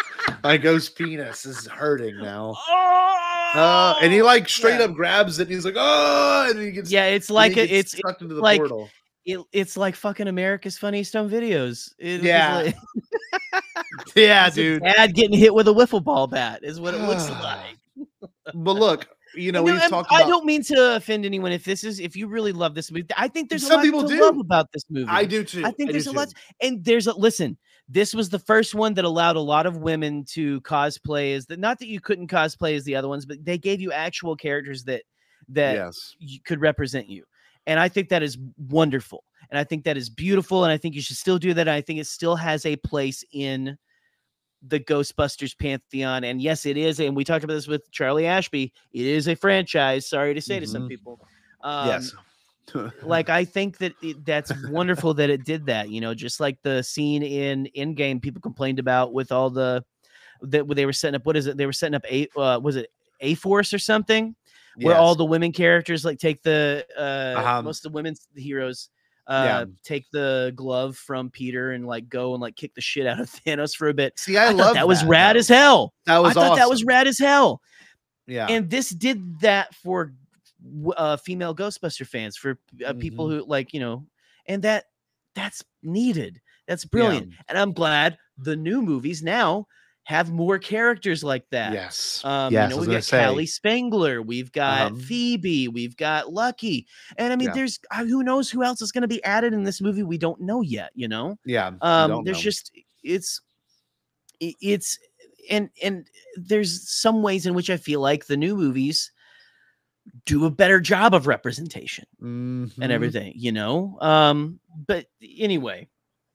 [SPEAKER 2] My ghost penis is hurting now.
[SPEAKER 3] Oh,
[SPEAKER 2] Uh, and he like straight
[SPEAKER 3] yeah.
[SPEAKER 2] up grabs it and he's like, oh, and he gets
[SPEAKER 3] Yeah, it's like
[SPEAKER 2] a,
[SPEAKER 3] a, it's,
[SPEAKER 2] sucked
[SPEAKER 3] it's
[SPEAKER 2] into the
[SPEAKER 3] like
[SPEAKER 2] portal.
[SPEAKER 3] it, it's like fucking America's Funniest Home Videos. It was
[SPEAKER 2] Yeah.
[SPEAKER 3] like,
[SPEAKER 2] Yeah,
[SPEAKER 3] it's a
[SPEAKER 2] dude.
[SPEAKER 3] dad getting hit with a wiffle ball bat is what it looks like.
[SPEAKER 2] But look, you know,
[SPEAKER 3] And
[SPEAKER 2] we've
[SPEAKER 3] no,
[SPEAKER 2] talked
[SPEAKER 3] I
[SPEAKER 2] about.
[SPEAKER 3] don't mean to offend anyone. If this is, if you really love this movie, I think there's a
[SPEAKER 2] Some
[SPEAKER 3] lot
[SPEAKER 2] people
[SPEAKER 3] to
[SPEAKER 2] do.
[SPEAKER 3] love about this movie.
[SPEAKER 2] I do too.
[SPEAKER 3] I think
[SPEAKER 2] I
[SPEAKER 3] there's
[SPEAKER 2] do
[SPEAKER 3] a lot,
[SPEAKER 2] too.
[SPEAKER 3] and there's a listen. This was the first one that allowed a lot of women to cosplay as the. Not that you couldn't cosplay as the other ones, but they gave you actual characters that that
[SPEAKER 2] Yes.
[SPEAKER 3] you could represent you, and I think that is wonderful, and I think that is beautiful, and I think you should still do that. I think it still has a place in the Ghostbusters pantheon, and yes, it is. And we talked about this with Charlie Ashby. It is a franchise. Sorry to say to some
[SPEAKER 2] Mhm.
[SPEAKER 3] people. Um,
[SPEAKER 2] Yes.
[SPEAKER 3] like I think that it, that's wonderful that it did that. You know, just like the scene in Endgame, people complained about with all the that they were setting up. What is it? They were setting up a uh, was it A Force or something, where all
[SPEAKER 2] Yes.
[SPEAKER 3] the women characters like take the uh,
[SPEAKER 2] Uh-huh.
[SPEAKER 3] most of the women's heroes.
[SPEAKER 2] Yeah.
[SPEAKER 3] Uh, take the glove from Peter and like go and like kick the shit out of Thanos for a bit.
[SPEAKER 2] See, I,
[SPEAKER 3] I
[SPEAKER 2] love
[SPEAKER 3] thought that was
[SPEAKER 2] that,
[SPEAKER 3] rad
[SPEAKER 2] though.
[SPEAKER 3] as hell.
[SPEAKER 2] That was
[SPEAKER 3] I thought that was
[SPEAKER 2] awesome.
[SPEAKER 3] rad as hell.
[SPEAKER 2] Yeah.
[SPEAKER 3] And this did that for uh, female Ghostbuster fans, for uh, people
[SPEAKER 2] Mhm.
[SPEAKER 3] who like, you know, and that that's needed. That's brilliant.
[SPEAKER 2] Yeah.
[SPEAKER 3] And I'm glad the new movies now have more characters like that.
[SPEAKER 2] Yes.
[SPEAKER 3] Um,
[SPEAKER 2] yes.
[SPEAKER 3] you know,
[SPEAKER 2] I was
[SPEAKER 3] we've
[SPEAKER 2] gonna
[SPEAKER 3] got
[SPEAKER 2] say.
[SPEAKER 3] Callie Spengler, we've got
[SPEAKER 2] Uh-huh.
[SPEAKER 3] Phoebe, we've got Lucky, and I mean,
[SPEAKER 2] Yeah.
[SPEAKER 3] there's uh, who knows who else is going to be added in this movie? We don't know yet. You know,
[SPEAKER 2] Yeah. you
[SPEAKER 3] um,
[SPEAKER 2] don't
[SPEAKER 3] there's
[SPEAKER 2] know.
[SPEAKER 3] just it's it- it's and and there's some ways in which I feel like the new movies do a better job of representation
[SPEAKER 2] Mhm.
[SPEAKER 3] and everything. You know, um, but anyway,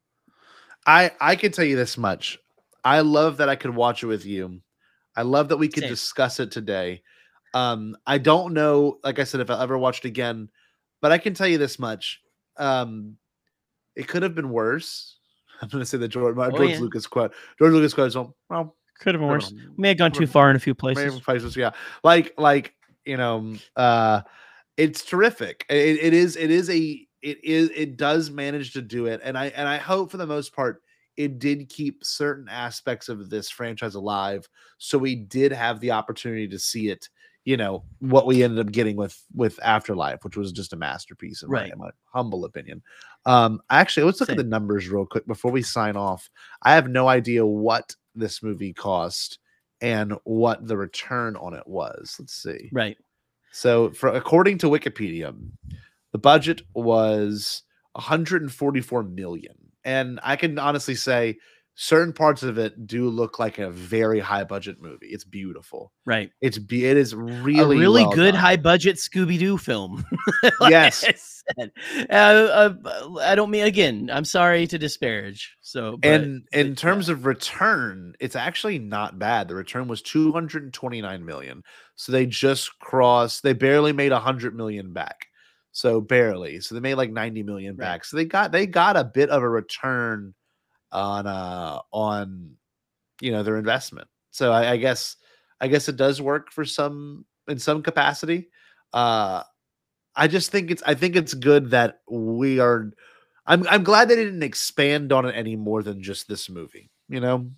[SPEAKER 2] I I can tell you this much. I love that I could watch it with you. I love that we could
[SPEAKER 3] Same.
[SPEAKER 2] discuss it today. Um, I don't know, like I said, if I'll ever watch it again, but I can tell you this much. Um, it could have been worse. I'm going to say the George, my
[SPEAKER 3] Oh,
[SPEAKER 2] George
[SPEAKER 3] yeah.
[SPEAKER 2] Lucas quote. George Lucas quote. So, well,
[SPEAKER 3] could have been
[SPEAKER 2] I
[SPEAKER 3] worse.
[SPEAKER 2] don't know.
[SPEAKER 3] May have gone too far in a few places.
[SPEAKER 2] Maybe places, yeah. Like, like you know, uh, it's terrific. It, it is. It is a. It is. It does manage to do it, and I and I hope for the most part it did keep certain aspects of this franchise alive. So we did have the opportunity to see it. You know what we ended up getting with with Afterlife, which was just a masterpiece in,
[SPEAKER 3] Right.
[SPEAKER 2] my, in my humble opinion. Um, actually, let's look
[SPEAKER 3] Same.
[SPEAKER 2] at the numbers real quick before we sign off. I have no idea what this movie cost and what the return on it was. Let's see.
[SPEAKER 3] Right.
[SPEAKER 2] So, for according to Wikipedia, the budget was one hundred forty-four million, and I can honestly say certain parts of it do look like a very high budget movie. It's beautiful.
[SPEAKER 3] Right.
[SPEAKER 2] It's be it is really
[SPEAKER 3] a really
[SPEAKER 2] well
[SPEAKER 3] good
[SPEAKER 2] done.
[SPEAKER 3] high budget Scooby Doo film. Like
[SPEAKER 2] Yes.
[SPEAKER 3] I said. Uh, uh, I don't mean again. I'm sorry to disparage. So, but,
[SPEAKER 2] And in
[SPEAKER 3] but,
[SPEAKER 2] terms
[SPEAKER 3] yeah.
[SPEAKER 2] of return, it's actually not bad. The return was two hundred twenty-nine million. So they just crossed, they barely made one hundred million back. So barely. So they made like ninety million
[SPEAKER 3] Right.
[SPEAKER 2] back. So they got they got a bit of a return on uh on you know their investment. So I, I guess I guess it does work for some in some capacity. Uh I just think it's I think it's good that we are I'm I'm glad they didn't expand on it any more than just this movie. You know,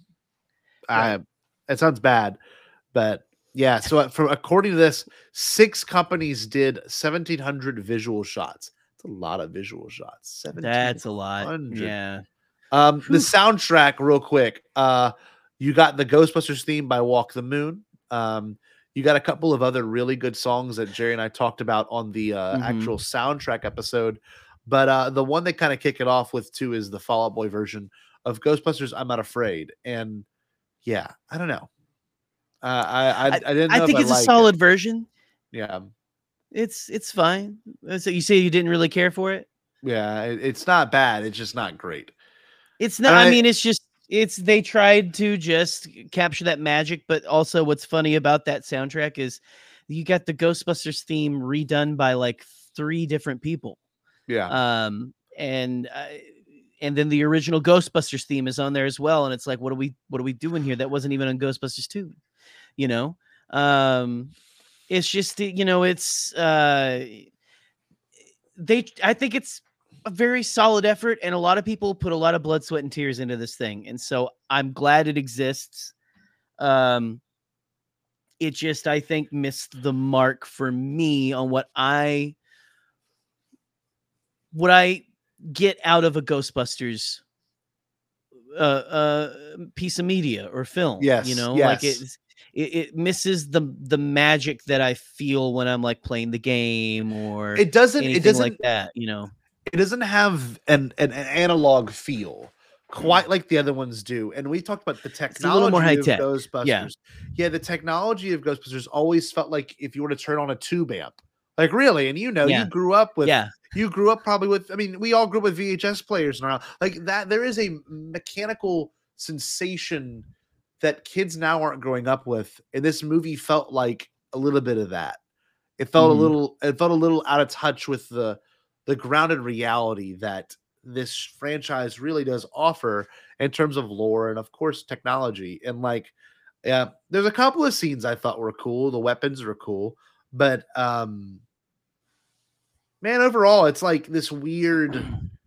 [SPEAKER 3] Right.
[SPEAKER 2] I it sounds bad, but yeah. So uh, from according to this, six companies did seventeen hundred visual shots. That's a lot of visual shots.
[SPEAKER 3] That's a lot.
[SPEAKER 2] seventeen hundred.
[SPEAKER 3] Yeah.
[SPEAKER 2] Um, the
[SPEAKER 3] Whew.
[SPEAKER 2] soundtrack, real quick. Uh, you got the Ghostbusters theme by Walk the Moon. Um, you got a couple of other really good songs that Jerry and I talked about on the uh,
[SPEAKER 3] Mhm.
[SPEAKER 2] actual soundtrack episode. But uh, the one they kind of kick it off with too is the Fall Out Boy version of Ghostbusters I'm Not Afraid. And yeah, I don't know. Uh, I, I I didn't. Know
[SPEAKER 3] I think
[SPEAKER 2] if
[SPEAKER 3] it's
[SPEAKER 2] I
[SPEAKER 3] a
[SPEAKER 2] like
[SPEAKER 3] solid
[SPEAKER 2] It.
[SPEAKER 3] version.
[SPEAKER 2] Yeah,
[SPEAKER 3] It's it's fine. Uh, So you say you didn't really care for it?
[SPEAKER 2] yeah. It, it's not bad. It's just not great.
[SPEAKER 3] It's not.
[SPEAKER 2] And
[SPEAKER 3] I
[SPEAKER 2] I-
[SPEAKER 3] mean, it's just it's they tried to just capture that magic, but also what's funny about that soundtrack is you got the Ghostbusters theme redone by like three different people.
[SPEAKER 2] Yeah,
[SPEAKER 3] Um, and uh, and then the original Ghostbusters theme is on there as well, and it's like, what are we what are we doing here? That wasn't even on Ghostbusters two, you know. Um, it's just you know, it's uh, they. I think it's a very solid effort, and a lot of people put a lot of blood, sweat, and tears into this thing, and so I'm glad it exists. Um, it just, I think, missed the mark for me on what I what I get out of a Ghostbusters uh, uh, piece of media or film. You
[SPEAKER 2] Yes,
[SPEAKER 3] know, like
[SPEAKER 2] yes.
[SPEAKER 3] it's, it, it misses the the magic that I feel when I'm like playing the game or
[SPEAKER 2] It doesn't. It
[SPEAKER 3] anything like
[SPEAKER 2] doesn't.
[SPEAKER 3] that. You know,
[SPEAKER 2] It doesn't have an an, an analog feel quite
[SPEAKER 3] Mm.
[SPEAKER 2] like the other ones do. And we talked about the
[SPEAKER 3] it's a little more high
[SPEAKER 2] technology of
[SPEAKER 3] tech. Yeah,
[SPEAKER 2] Ghostbusters. Yeah, the technology of Ghostbusters always felt like if you were to turn on a tube amp, like really. And you know, you
[SPEAKER 3] yeah,
[SPEAKER 2] grew up with.
[SPEAKER 3] yeah.
[SPEAKER 2] You grew up probably with. I mean, we all grew up with V H S players and all like that. There is a mechanical sensation that kids now aren't growing up with, and this movie felt like a little bit of that. It felt a
[SPEAKER 3] Mhm.
[SPEAKER 2] little. It felt a little out of touch with the the grounded reality that this franchise really does offer in terms of lore and of course technology. And like, yeah, there's a couple of scenes I thought were cool. The weapons were cool, but um, man, overall, it's like this weird.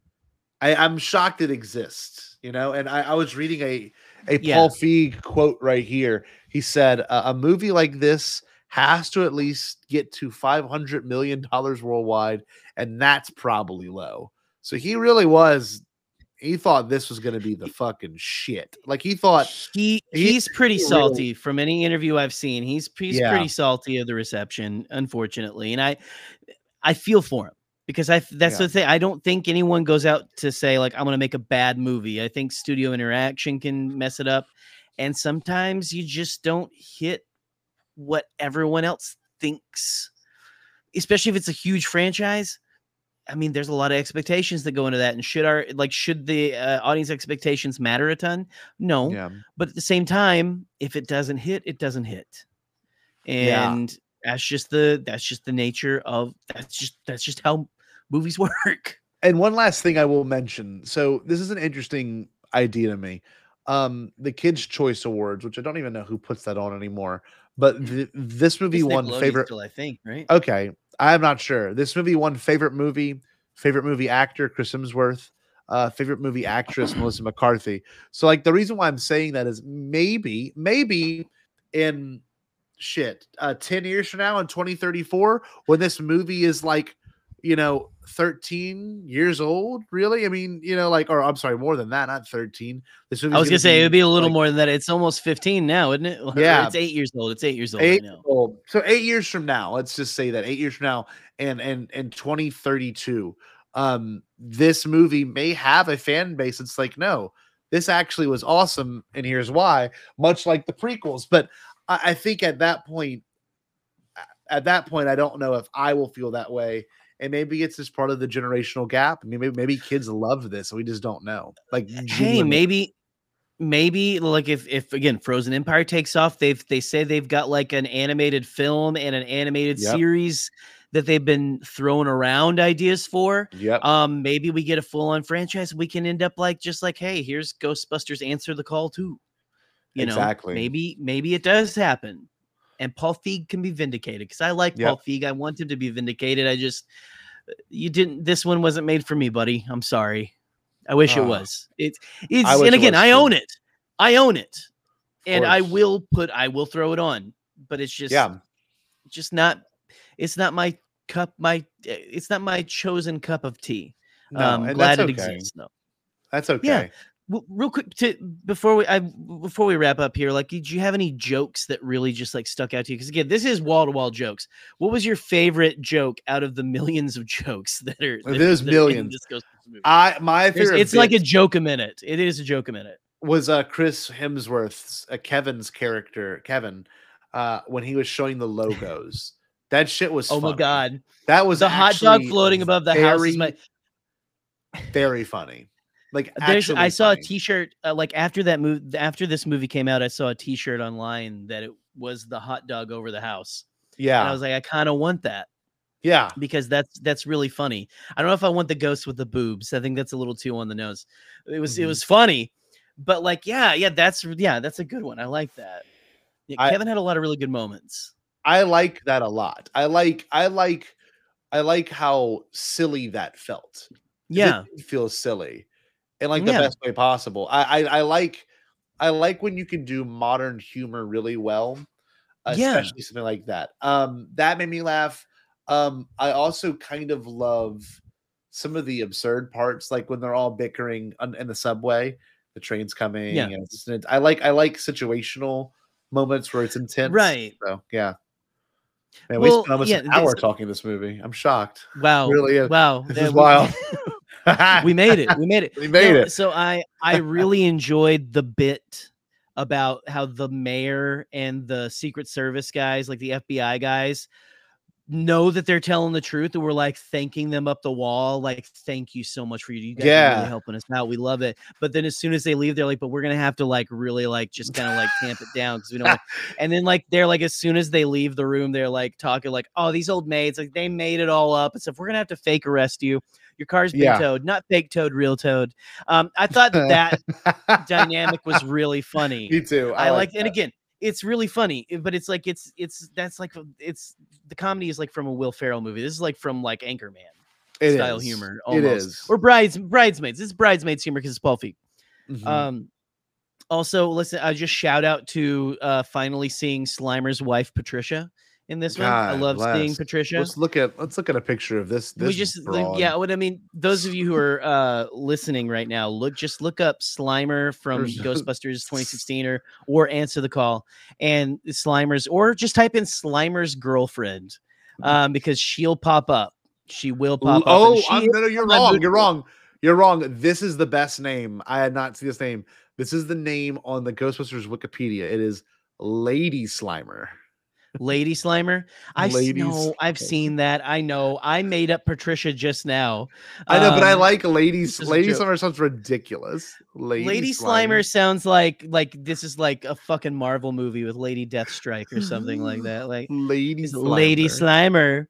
[SPEAKER 2] I, I'm shocked it exists, you know. And I, I was reading a a
[SPEAKER 3] Yeah.
[SPEAKER 2] Paul Feig quote right here. He said, uh, "A movie like this has to at least get to five hundred million dollars worldwide, and that's probably low." So he really was. He thought this was going to be the fucking shit. Like he thought
[SPEAKER 3] He
[SPEAKER 2] he,
[SPEAKER 3] he's pretty
[SPEAKER 2] he really-
[SPEAKER 3] salty from any interview I've seen. He's he's
[SPEAKER 2] Yeah.
[SPEAKER 3] pretty salty of the reception, unfortunately, and I I feel for him because I that's
[SPEAKER 2] Yeah.
[SPEAKER 3] the thing. I don't think anyone goes out to say like I'm going to make a bad movie. I think studio interaction can mess it up, and sometimes you just don't hit what everyone else thinks, especially if it's a huge franchise. I mean, there's a lot of expectations that go into that, and should our like should the uh, audience expectations matter a ton? No,
[SPEAKER 2] Yeah.
[SPEAKER 3] but at the same time, if it doesn't hit, it doesn't hit,
[SPEAKER 2] Yeah.
[SPEAKER 3] and that's just the that's just the nature of that's just that's just how movies work.
[SPEAKER 2] And one last thing I will mention. So this is an interesting idea to me. Um, the Kids' Choice Awards, which I don't even know who puts that on anymore, but th- this movie
[SPEAKER 3] It's
[SPEAKER 2] won
[SPEAKER 3] Nickelodeon
[SPEAKER 2] favorite.
[SPEAKER 3] still, I think, right?
[SPEAKER 2] Okay, I'm not sure. This movie won favorite movie, favorite movie actor Chris Hemsworth, uh, favorite movie actress Melissa McCarthy. So like the reason why I'm saying that is maybe, maybe in shit, uh, ten years from now in twenty thirty-four, when this movie is like, you know, thirteen years old, really? I mean, you know, like, or I'm sorry, more than that, not thirteen. This movie
[SPEAKER 3] I was gonna say it would be a little
[SPEAKER 2] like,
[SPEAKER 3] more than that. It's almost fifteen now, isn't it? Or
[SPEAKER 2] Yeah.
[SPEAKER 3] it's eight years old. It's eight years old
[SPEAKER 2] eight
[SPEAKER 3] right now.
[SPEAKER 2] years old. So eight years from now, let's just say that eight years from now, and and and twenty thirty-two, um, this movie may have a fan base. It's like, no, this actually was awesome, and here's why. Much like the prequels, but I, I think at that point, at that point, I don't know if I will feel that way. And maybe it's just part of the generational gap. I mean, maybe maybe kids love this, and we just don't know. Like,
[SPEAKER 3] Hey,
[SPEAKER 2] genuinely.
[SPEAKER 3] maybe maybe like if if again Frozen Empire takes off, they've they say they've got like an animated film and an animated
[SPEAKER 2] Yep.
[SPEAKER 3] series that they've been throwing around ideas for.
[SPEAKER 2] Yep.
[SPEAKER 3] Um, maybe we get a full-on franchise. We can end up like just like, hey, here's Ghostbusters Answer the Call too. You
[SPEAKER 2] Exactly.
[SPEAKER 3] know, maybe maybe it does happen, and Paul Feig can be vindicated because I like
[SPEAKER 2] Yep.
[SPEAKER 3] Paul Feig. I want him to be vindicated. I just you didn't. This one wasn't made for me, buddy. I'm sorry. I wish it
[SPEAKER 2] Ah.
[SPEAKER 3] was. It's it's
[SPEAKER 2] I wish
[SPEAKER 3] and
[SPEAKER 2] it
[SPEAKER 3] again,
[SPEAKER 2] was
[SPEAKER 3] I
[SPEAKER 2] too.
[SPEAKER 3] own it. I own it, and I
[SPEAKER 2] course.
[SPEAKER 3] will put. I will throw it on. But it's just
[SPEAKER 2] Yeah.
[SPEAKER 3] just not. It's not my cup. My it's not my chosen cup of tea.
[SPEAKER 2] No,
[SPEAKER 3] um,
[SPEAKER 2] and
[SPEAKER 3] glad
[SPEAKER 2] that's
[SPEAKER 3] it
[SPEAKER 2] okay.
[SPEAKER 3] exists. No.
[SPEAKER 2] That's okay.
[SPEAKER 3] Yeah. W- real quick to before we I before we wrap up here, like, did you have any jokes that really just like stuck out to you? Because again, this is wall to wall jokes. What was your favorite joke out of the millions of jokes that are that,
[SPEAKER 2] There's
[SPEAKER 3] that are in
[SPEAKER 2] millions.
[SPEAKER 3] this Ghostbusters movie?
[SPEAKER 2] I my
[SPEAKER 3] There's-
[SPEAKER 2] favorite.
[SPEAKER 3] it's like a
[SPEAKER 2] bit
[SPEAKER 3] joke a minute. It is a joke a minute.
[SPEAKER 2] was uh Chris Hemsworth's uh, Kevin's character Kevin, uh, when he was showing the logos. That shit was.
[SPEAKER 3] Oh my
[SPEAKER 2] funny.
[SPEAKER 3] god,
[SPEAKER 2] That was
[SPEAKER 3] the hot dog
[SPEAKER 2] actually
[SPEAKER 3] floating above the house is
[SPEAKER 2] very,
[SPEAKER 3] my.
[SPEAKER 2] very funny. Like,
[SPEAKER 3] There's
[SPEAKER 2] actually
[SPEAKER 3] I saw
[SPEAKER 2] funny.
[SPEAKER 3] a T-shirt uh, like after that movie after this movie came out. I saw a T-shirt online that it was the hot dog over the house.
[SPEAKER 2] Yeah,
[SPEAKER 3] And I was like, I kind of want that.
[SPEAKER 2] yeah.
[SPEAKER 3] Because that's that's really funny. I don't know if I want the ghost with the boobs. I think that's a little too on the nose. It was
[SPEAKER 2] Mhm.
[SPEAKER 3] it was funny, but like yeah yeah that's yeah that's a good one. I like that. Yeah,
[SPEAKER 2] I-
[SPEAKER 3] Kevin had a lot of really good moments.
[SPEAKER 2] I like that a lot. I like. I like. I like how silly that felt. 'Cause
[SPEAKER 3] Yeah,
[SPEAKER 2] it did feel silly in like the
[SPEAKER 3] Yeah.
[SPEAKER 2] best way possible. I, I I like I like when you can do modern humor really well,
[SPEAKER 3] Yeah.
[SPEAKER 2] especially something like that. Um, that made me laugh. Um, I also kind of love some of the absurd parts, like when they're all bickering on, in the subway, the train's coming,
[SPEAKER 3] Yeah.
[SPEAKER 2] and it's just, I like I like situational moments where it's intense.
[SPEAKER 3] Right.
[SPEAKER 2] So yeah. Man,
[SPEAKER 3] Well,
[SPEAKER 2] we spent almost
[SPEAKER 3] yeah,
[SPEAKER 2] an hour
[SPEAKER 3] this-
[SPEAKER 2] talking this movie. I'm shocked.
[SPEAKER 3] Wow.
[SPEAKER 2] Really is.
[SPEAKER 3] Wow.
[SPEAKER 2] This
[SPEAKER 3] Yeah,
[SPEAKER 2] is
[SPEAKER 3] we-
[SPEAKER 2] wild.
[SPEAKER 3] we made it. We made it.
[SPEAKER 2] We made
[SPEAKER 3] No,
[SPEAKER 2] it.
[SPEAKER 3] So I I really enjoyed the bit about how the mayor and the Secret Service guys, like the F B I guys, know that they're telling the truth, and we're like thanking them up the wall, like, thank you so much for you. You guys are
[SPEAKER 2] Yeah.
[SPEAKER 3] really helping us out. We love it. But then as soon as they leave, they're like, but we're gonna have to like really like just kind of like tamp it down because we don't want and then like they're like, as soon as they leave the room, they're like talking like, oh, these old maids, like they made it all up and stuff. We're gonna have to fake arrest you. Your car's been
[SPEAKER 2] Yeah.
[SPEAKER 3] towed, not fake towed, real towed. Um, I thought that dynamic was really funny.
[SPEAKER 2] Me too.
[SPEAKER 3] I,
[SPEAKER 2] I,
[SPEAKER 3] like,
[SPEAKER 2] like
[SPEAKER 3] and
[SPEAKER 2] that.
[SPEAKER 3] again, it's really funny, eh, but it's like it's it's that's like it's the comedy is like from a Will Ferrell movie. This is like from like Anchorman
[SPEAKER 2] It
[SPEAKER 3] style
[SPEAKER 2] is.
[SPEAKER 3] humor,
[SPEAKER 2] It
[SPEAKER 3] almost,
[SPEAKER 2] is.
[SPEAKER 3] or brides bridesmaids. This is bridesmaids humor because it's Paul Feig.
[SPEAKER 2] Mhm.
[SPEAKER 3] Um, also, listen, I just shout out to uh finally seeing Slimer's wife Patricia in this one. I
[SPEAKER 2] God
[SPEAKER 3] love seeing
[SPEAKER 2] bless.
[SPEAKER 3] Patricia.
[SPEAKER 2] Let's look at let's look at a picture of this. This
[SPEAKER 3] we just like,
[SPEAKER 2] broad.
[SPEAKER 3] yeah, what I mean, those of you who are uh listening right now, look just look up Slimer from
[SPEAKER 2] There's-
[SPEAKER 3] Ghostbusters twenty sixteen or or Answer the Call and Slimer's, or just type in Slimer's girlfriend, um because she'll pop up. She will pop up.
[SPEAKER 2] Oh,
[SPEAKER 3] and she
[SPEAKER 2] I'm,
[SPEAKER 3] is
[SPEAKER 2] no, no, you're
[SPEAKER 3] on my
[SPEAKER 2] wrong.
[SPEAKER 3] mood
[SPEAKER 2] You're
[SPEAKER 3] board.
[SPEAKER 2] wrong. You're wrong. This is the best name. I had not seen this name. This is the name on the Ghostbusters Wikipedia. It is Lady Slimer.
[SPEAKER 3] Lady Slimer. I s-
[SPEAKER 2] Lady
[SPEAKER 3] know I've
[SPEAKER 2] Slimer.
[SPEAKER 3] seen that. I know. I made up Patricia just now.
[SPEAKER 2] I know, but I
[SPEAKER 3] Um,
[SPEAKER 2] like Lady
[SPEAKER 3] this is a
[SPEAKER 2] Lady
[SPEAKER 3] joke.
[SPEAKER 2] Slimer sounds ridiculous. Lady,
[SPEAKER 3] Lady Slimer sounds like like this is like a fucking Marvel movie with Lady Deathstrike or something like that. Like
[SPEAKER 2] Lady
[SPEAKER 3] It's
[SPEAKER 2] Slimer.
[SPEAKER 3] Lady Slimer.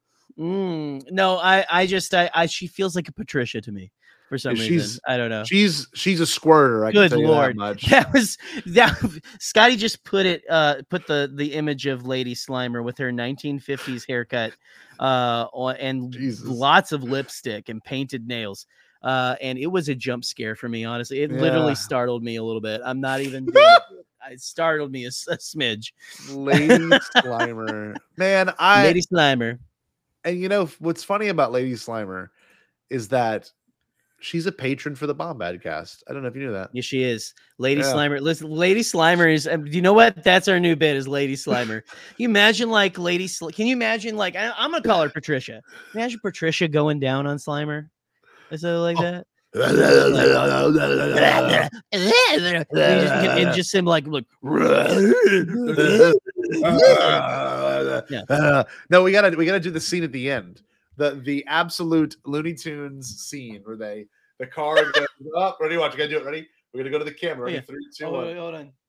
[SPEAKER 3] Mm, no, I, I just, I, I, she feels like a Patricia to me for some
[SPEAKER 2] She's-
[SPEAKER 3] reason. I don't know.
[SPEAKER 2] She's she's a squirter. I
[SPEAKER 3] Good
[SPEAKER 2] can tell
[SPEAKER 3] Lord.
[SPEAKER 2] you that much.
[SPEAKER 3] That was that. Scotty just put it, uh, put the the image of Lady Slimer with her nineteen fifties haircut, uh, on, and
[SPEAKER 2] Jesus.
[SPEAKER 3] lots of lipstick and painted nails. Uh, and it was a jump scare for me, honestly. It literally
[SPEAKER 2] Yeah.
[SPEAKER 3] startled me a little bit. I'm not even. Doing it. It startled me a, s- a smidge.
[SPEAKER 2] Lady Slimer. Man, I
[SPEAKER 3] Lady Slimer.
[SPEAKER 2] and you know what's funny about Lady Slimer is that she's a patron for the Bombad cast. I don't know if you knew that.
[SPEAKER 3] Yes, she is. Lady
[SPEAKER 2] Yeah.
[SPEAKER 3] Slimer. Listen, Lady Slimer is. Um, you know what? That's our new bit. Is Lady Slimer. Can you imagine like Lady? Sl- Can you imagine like I, I'm gonna call her Patricia. Imagine Patricia going down on Slimer. Is it like that? and, just, and just him like look.
[SPEAKER 2] Uh, no, we gotta we gotta do the scene at the end. The the absolute Looney Tunes scene where they the car goes up. Ready, watch. You gotta do it. Ready? We're gonna go to the camera. Ready?
[SPEAKER 3] Yeah.
[SPEAKER 2] Three, two,
[SPEAKER 3] Oh,
[SPEAKER 2] one.
[SPEAKER 3] wait, hold on.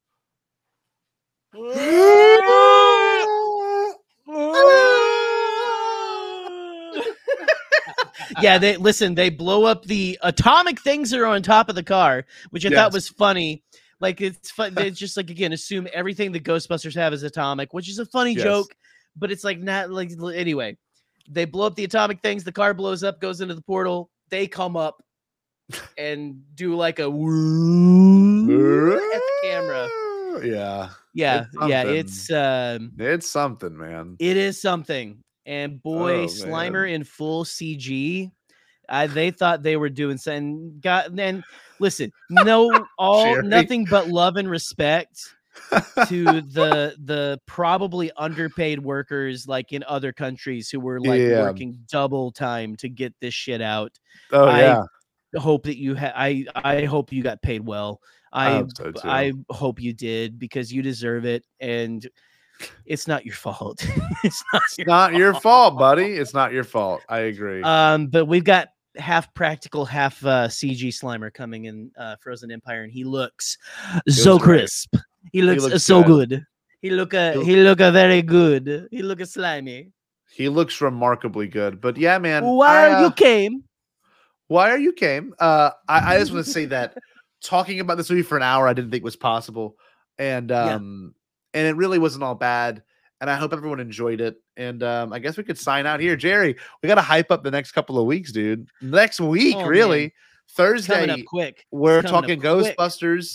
[SPEAKER 3] Yeah, they listen. They blow up the atomic things that are on top of the car, which I thought
[SPEAKER 2] Yes.
[SPEAKER 3] was funny. Like it's fun. They just like again assume everything the Ghostbusters have is atomic, which is a funny
[SPEAKER 2] Yes.
[SPEAKER 3] joke, but it's like not like anyway. They blow up the atomic things. The car blows up, goes into the portal. They come up and do like a woo at the camera.
[SPEAKER 2] Yeah,
[SPEAKER 3] Yeah,
[SPEAKER 2] It's
[SPEAKER 3] yeah.
[SPEAKER 2] something.
[SPEAKER 3] It's um,
[SPEAKER 2] it's something, man.
[SPEAKER 3] it is something. And boy,
[SPEAKER 2] Oh,
[SPEAKER 3] Slimer
[SPEAKER 2] man.
[SPEAKER 3] in full C G. I, they thought they were doing something. Got then listen, no, all
[SPEAKER 2] Sherry.
[SPEAKER 3] nothing but love and respect to the the probably underpaid workers like in other countries who were like
[SPEAKER 2] Yeah.
[SPEAKER 3] working double time to get this shit out.
[SPEAKER 2] Oh
[SPEAKER 3] I-
[SPEAKER 2] yeah,
[SPEAKER 3] Hope that you had. I I hope you got paid well.
[SPEAKER 2] I
[SPEAKER 3] I
[SPEAKER 2] hope so, too.
[SPEAKER 3] I hope you did because you deserve it, and it's not your fault. it's not
[SPEAKER 2] it's not your fault, buddy. It's not your fault. I agree.
[SPEAKER 3] Um, but we've got half practical, half uh, C G Slimer coming in uh, Frozen Empire, and he looks so
[SPEAKER 2] great.
[SPEAKER 3] crisp. He looks, uh,
[SPEAKER 2] looks
[SPEAKER 3] so
[SPEAKER 2] good.
[SPEAKER 3] good. He look uh,
[SPEAKER 2] He'll-
[SPEAKER 3] he look uh, very good. He look uh, slimy.
[SPEAKER 2] he looks remarkably good. But yeah, man.
[SPEAKER 3] Why
[SPEAKER 2] I,
[SPEAKER 3] you
[SPEAKER 2] uh,
[SPEAKER 3] came?
[SPEAKER 2] Why are you came? Uh, I, I just want to say that talking about this movie for an hour, I didn't think was possible, and
[SPEAKER 3] Yeah.
[SPEAKER 2] um, and it really wasn't all bad. And I hope everyone enjoyed it. And um, I guess we could sign out here, Jerry. We got to hype up the next couple of weeks, dude. Next week,
[SPEAKER 3] Oh,
[SPEAKER 2] really,
[SPEAKER 3] man. It's coming
[SPEAKER 2] Thursday.
[SPEAKER 3] up quick. It's
[SPEAKER 2] We're
[SPEAKER 3] coming up
[SPEAKER 2] talking
[SPEAKER 3] quick.
[SPEAKER 2] Ghostbusters.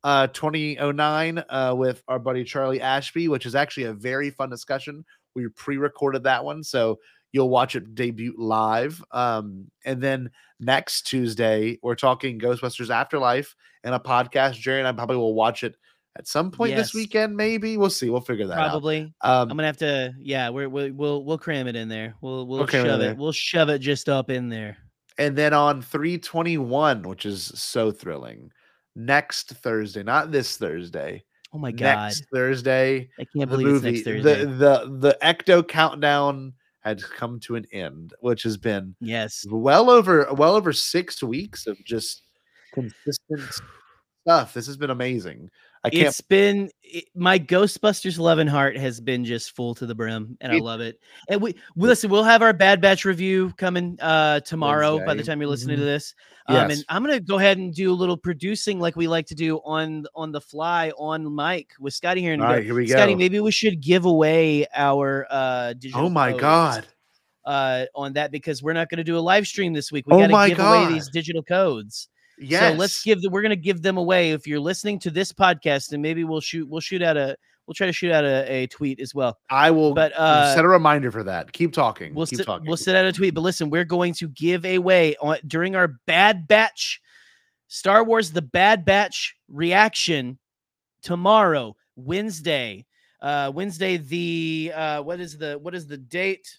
[SPEAKER 2] uh, twenty oh nine uh, with our buddy Charlie Ashby, which is actually a very fun discussion. We pre-recorded that one, so you'll watch it debut live. Um, and then next Tuesday, we're talking Ghostbusters Afterlife in a podcast. Jerry and I probably will watch it at some point
[SPEAKER 3] Yes.
[SPEAKER 2] this weekend. Maybe we'll see. We'll figure that
[SPEAKER 3] Probably.
[SPEAKER 2] out. Um,
[SPEAKER 3] I'm gonna have to. Yeah, we're, we'll we'll we'll cram it in there. We'll we'll
[SPEAKER 2] Okay,
[SPEAKER 3] shove
[SPEAKER 2] there.
[SPEAKER 3] it. We'll shove it just up in there.
[SPEAKER 2] And then on three twenty-one, which is so thrilling, next Thursday, not this Thursday.
[SPEAKER 3] Oh my god!
[SPEAKER 2] Next Thursday,
[SPEAKER 3] I can't
[SPEAKER 2] the
[SPEAKER 3] believe
[SPEAKER 2] movie,
[SPEAKER 3] it's next Thursday.
[SPEAKER 2] the the the Ecto countdown had come to an end, which has been
[SPEAKER 3] yes,
[SPEAKER 2] well over well over six weeks of just consistent stuff. This has been amazing. I can't.
[SPEAKER 3] It's been it, my Ghostbusters love and heart has been just full to the brim, and I
[SPEAKER 2] It-
[SPEAKER 3] love it. And we, we listen. We'll have our Bad Batch review coming uh tomorrow. By the
[SPEAKER 2] Wednesday.
[SPEAKER 3] time you're listening
[SPEAKER 2] Mhm.
[SPEAKER 3] to this, um,
[SPEAKER 2] Yes.
[SPEAKER 3] and I'm gonna go ahead and do a little producing like we like to do on on the fly on mic with Scotty here. And
[SPEAKER 2] All right, here we
[SPEAKER 3] Scotty,
[SPEAKER 2] go.
[SPEAKER 3] maybe we should give away our uh digital
[SPEAKER 2] Oh my
[SPEAKER 3] codes,
[SPEAKER 2] god!
[SPEAKER 3] uh on that because we're not going to do a live stream this week. We
[SPEAKER 2] Oh
[SPEAKER 3] got to
[SPEAKER 2] my
[SPEAKER 3] give away
[SPEAKER 2] God.
[SPEAKER 3] these digital codes.
[SPEAKER 2] Yes.
[SPEAKER 3] So let's give the, we're going to give them away. If you're listening to this podcast, and maybe we'll shoot we'll shoot out a we'll try to shoot out a, a tweet as well.
[SPEAKER 2] I will.
[SPEAKER 3] But uh
[SPEAKER 2] set a reminder for that. Keep talking.
[SPEAKER 3] we'll
[SPEAKER 2] Keep
[SPEAKER 3] sit,
[SPEAKER 2] talking.
[SPEAKER 3] we'll send out a tweet. But listen, we're going to give away on during our Bad Batch Star Wars the Bad Batch reaction tomorrow, Wednesday. Uh Wednesday the uh what is the what is the date?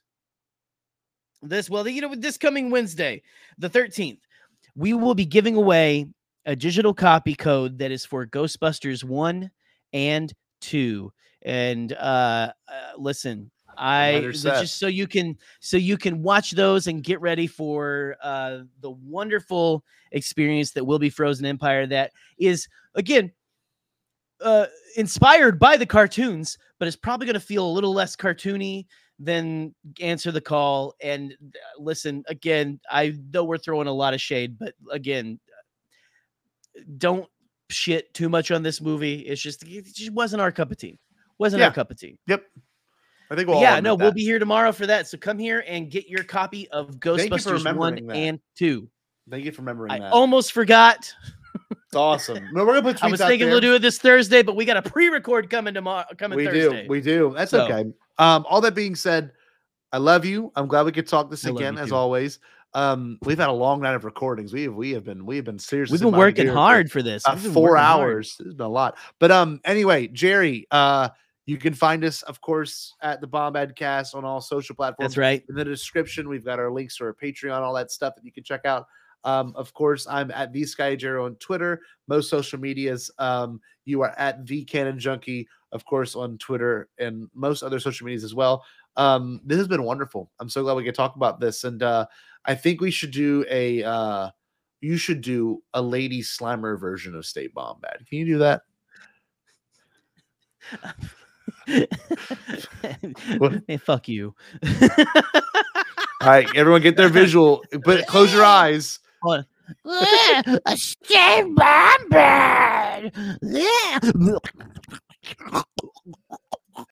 [SPEAKER 3] This well, you know, this coming Wednesday, the thirteenth, we will be giving away a digital copy code that is for Ghostbusters one and two. And uh, uh listen, I
[SPEAKER 2] Better
[SPEAKER 3] that's
[SPEAKER 2] set.
[SPEAKER 3] just so you can so you can watch those and get ready for uh the wonderful experience that will be Frozen Empire. That is again uh inspired by the cartoons, but it's probably going to feel a little less cartoony than Answer the Call. And uh, listen, again, I know we're throwing a lot of shade, but again, don't shit too much on this movie. It's just it just wasn't our cup of tea. Wasn't
[SPEAKER 2] Yeah.
[SPEAKER 3] our cup of tea.
[SPEAKER 2] Yep. I think
[SPEAKER 3] But
[SPEAKER 2] we'll.
[SPEAKER 3] yeah,
[SPEAKER 2] all
[SPEAKER 3] no,
[SPEAKER 2] admit
[SPEAKER 3] we'll
[SPEAKER 2] that.
[SPEAKER 3] be here tomorrow for that. So come here and get your copy of
[SPEAKER 2] you for
[SPEAKER 3] Ghostbusters one
[SPEAKER 2] remembering that.
[SPEAKER 3] and two.
[SPEAKER 2] Thank you for remembering
[SPEAKER 3] I
[SPEAKER 2] that.
[SPEAKER 3] almost forgot.
[SPEAKER 2] It's awesome. No, we're gonna put tweets
[SPEAKER 3] I was
[SPEAKER 2] out
[SPEAKER 3] thinking
[SPEAKER 2] there.
[SPEAKER 3] we'll do it this Thursday, but we got a pre-record coming tomorrow. Coming
[SPEAKER 2] we
[SPEAKER 3] Thursday.
[SPEAKER 2] do. We do. That's
[SPEAKER 3] So-
[SPEAKER 2] okay. Um, all that being said, I love you. I'm glad we could talk this
[SPEAKER 3] I love
[SPEAKER 2] again,
[SPEAKER 3] you
[SPEAKER 2] as
[SPEAKER 3] too.
[SPEAKER 2] always. Um, we've had a long night of recordings. We have we have been we have been seriously
[SPEAKER 3] We've been
[SPEAKER 2] minded
[SPEAKER 3] working
[SPEAKER 2] here for
[SPEAKER 3] hard for this.
[SPEAKER 2] about
[SPEAKER 3] We've been
[SPEAKER 2] four
[SPEAKER 3] working hard.
[SPEAKER 2] hours. It's been a lot. But um, anyway, Jerry, uh, you can find us, of course, at the Bombadcast on all social platforms.
[SPEAKER 3] That's right.
[SPEAKER 2] In the description, we've got our links to our Patreon, all that stuff that you can check out. Um, of course, I'm at the Sky Jero on Twitter, most social medias. Um, you are at the Canon Junkie, of course, on Twitter and most other social medias as well. Um, this has been wonderful. I'm so glad we could talk about this, and uh, I think we should do a. Uh, you should do a Lady Slimer version of State Bombad. Can you do that? What?
[SPEAKER 3] Hey, fuck you.
[SPEAKER 2] All right, everyone, get their visual. But close your eyes.
[SPEAKER 3] Hold on.
[SPEAKER 4] A Stay Bombad!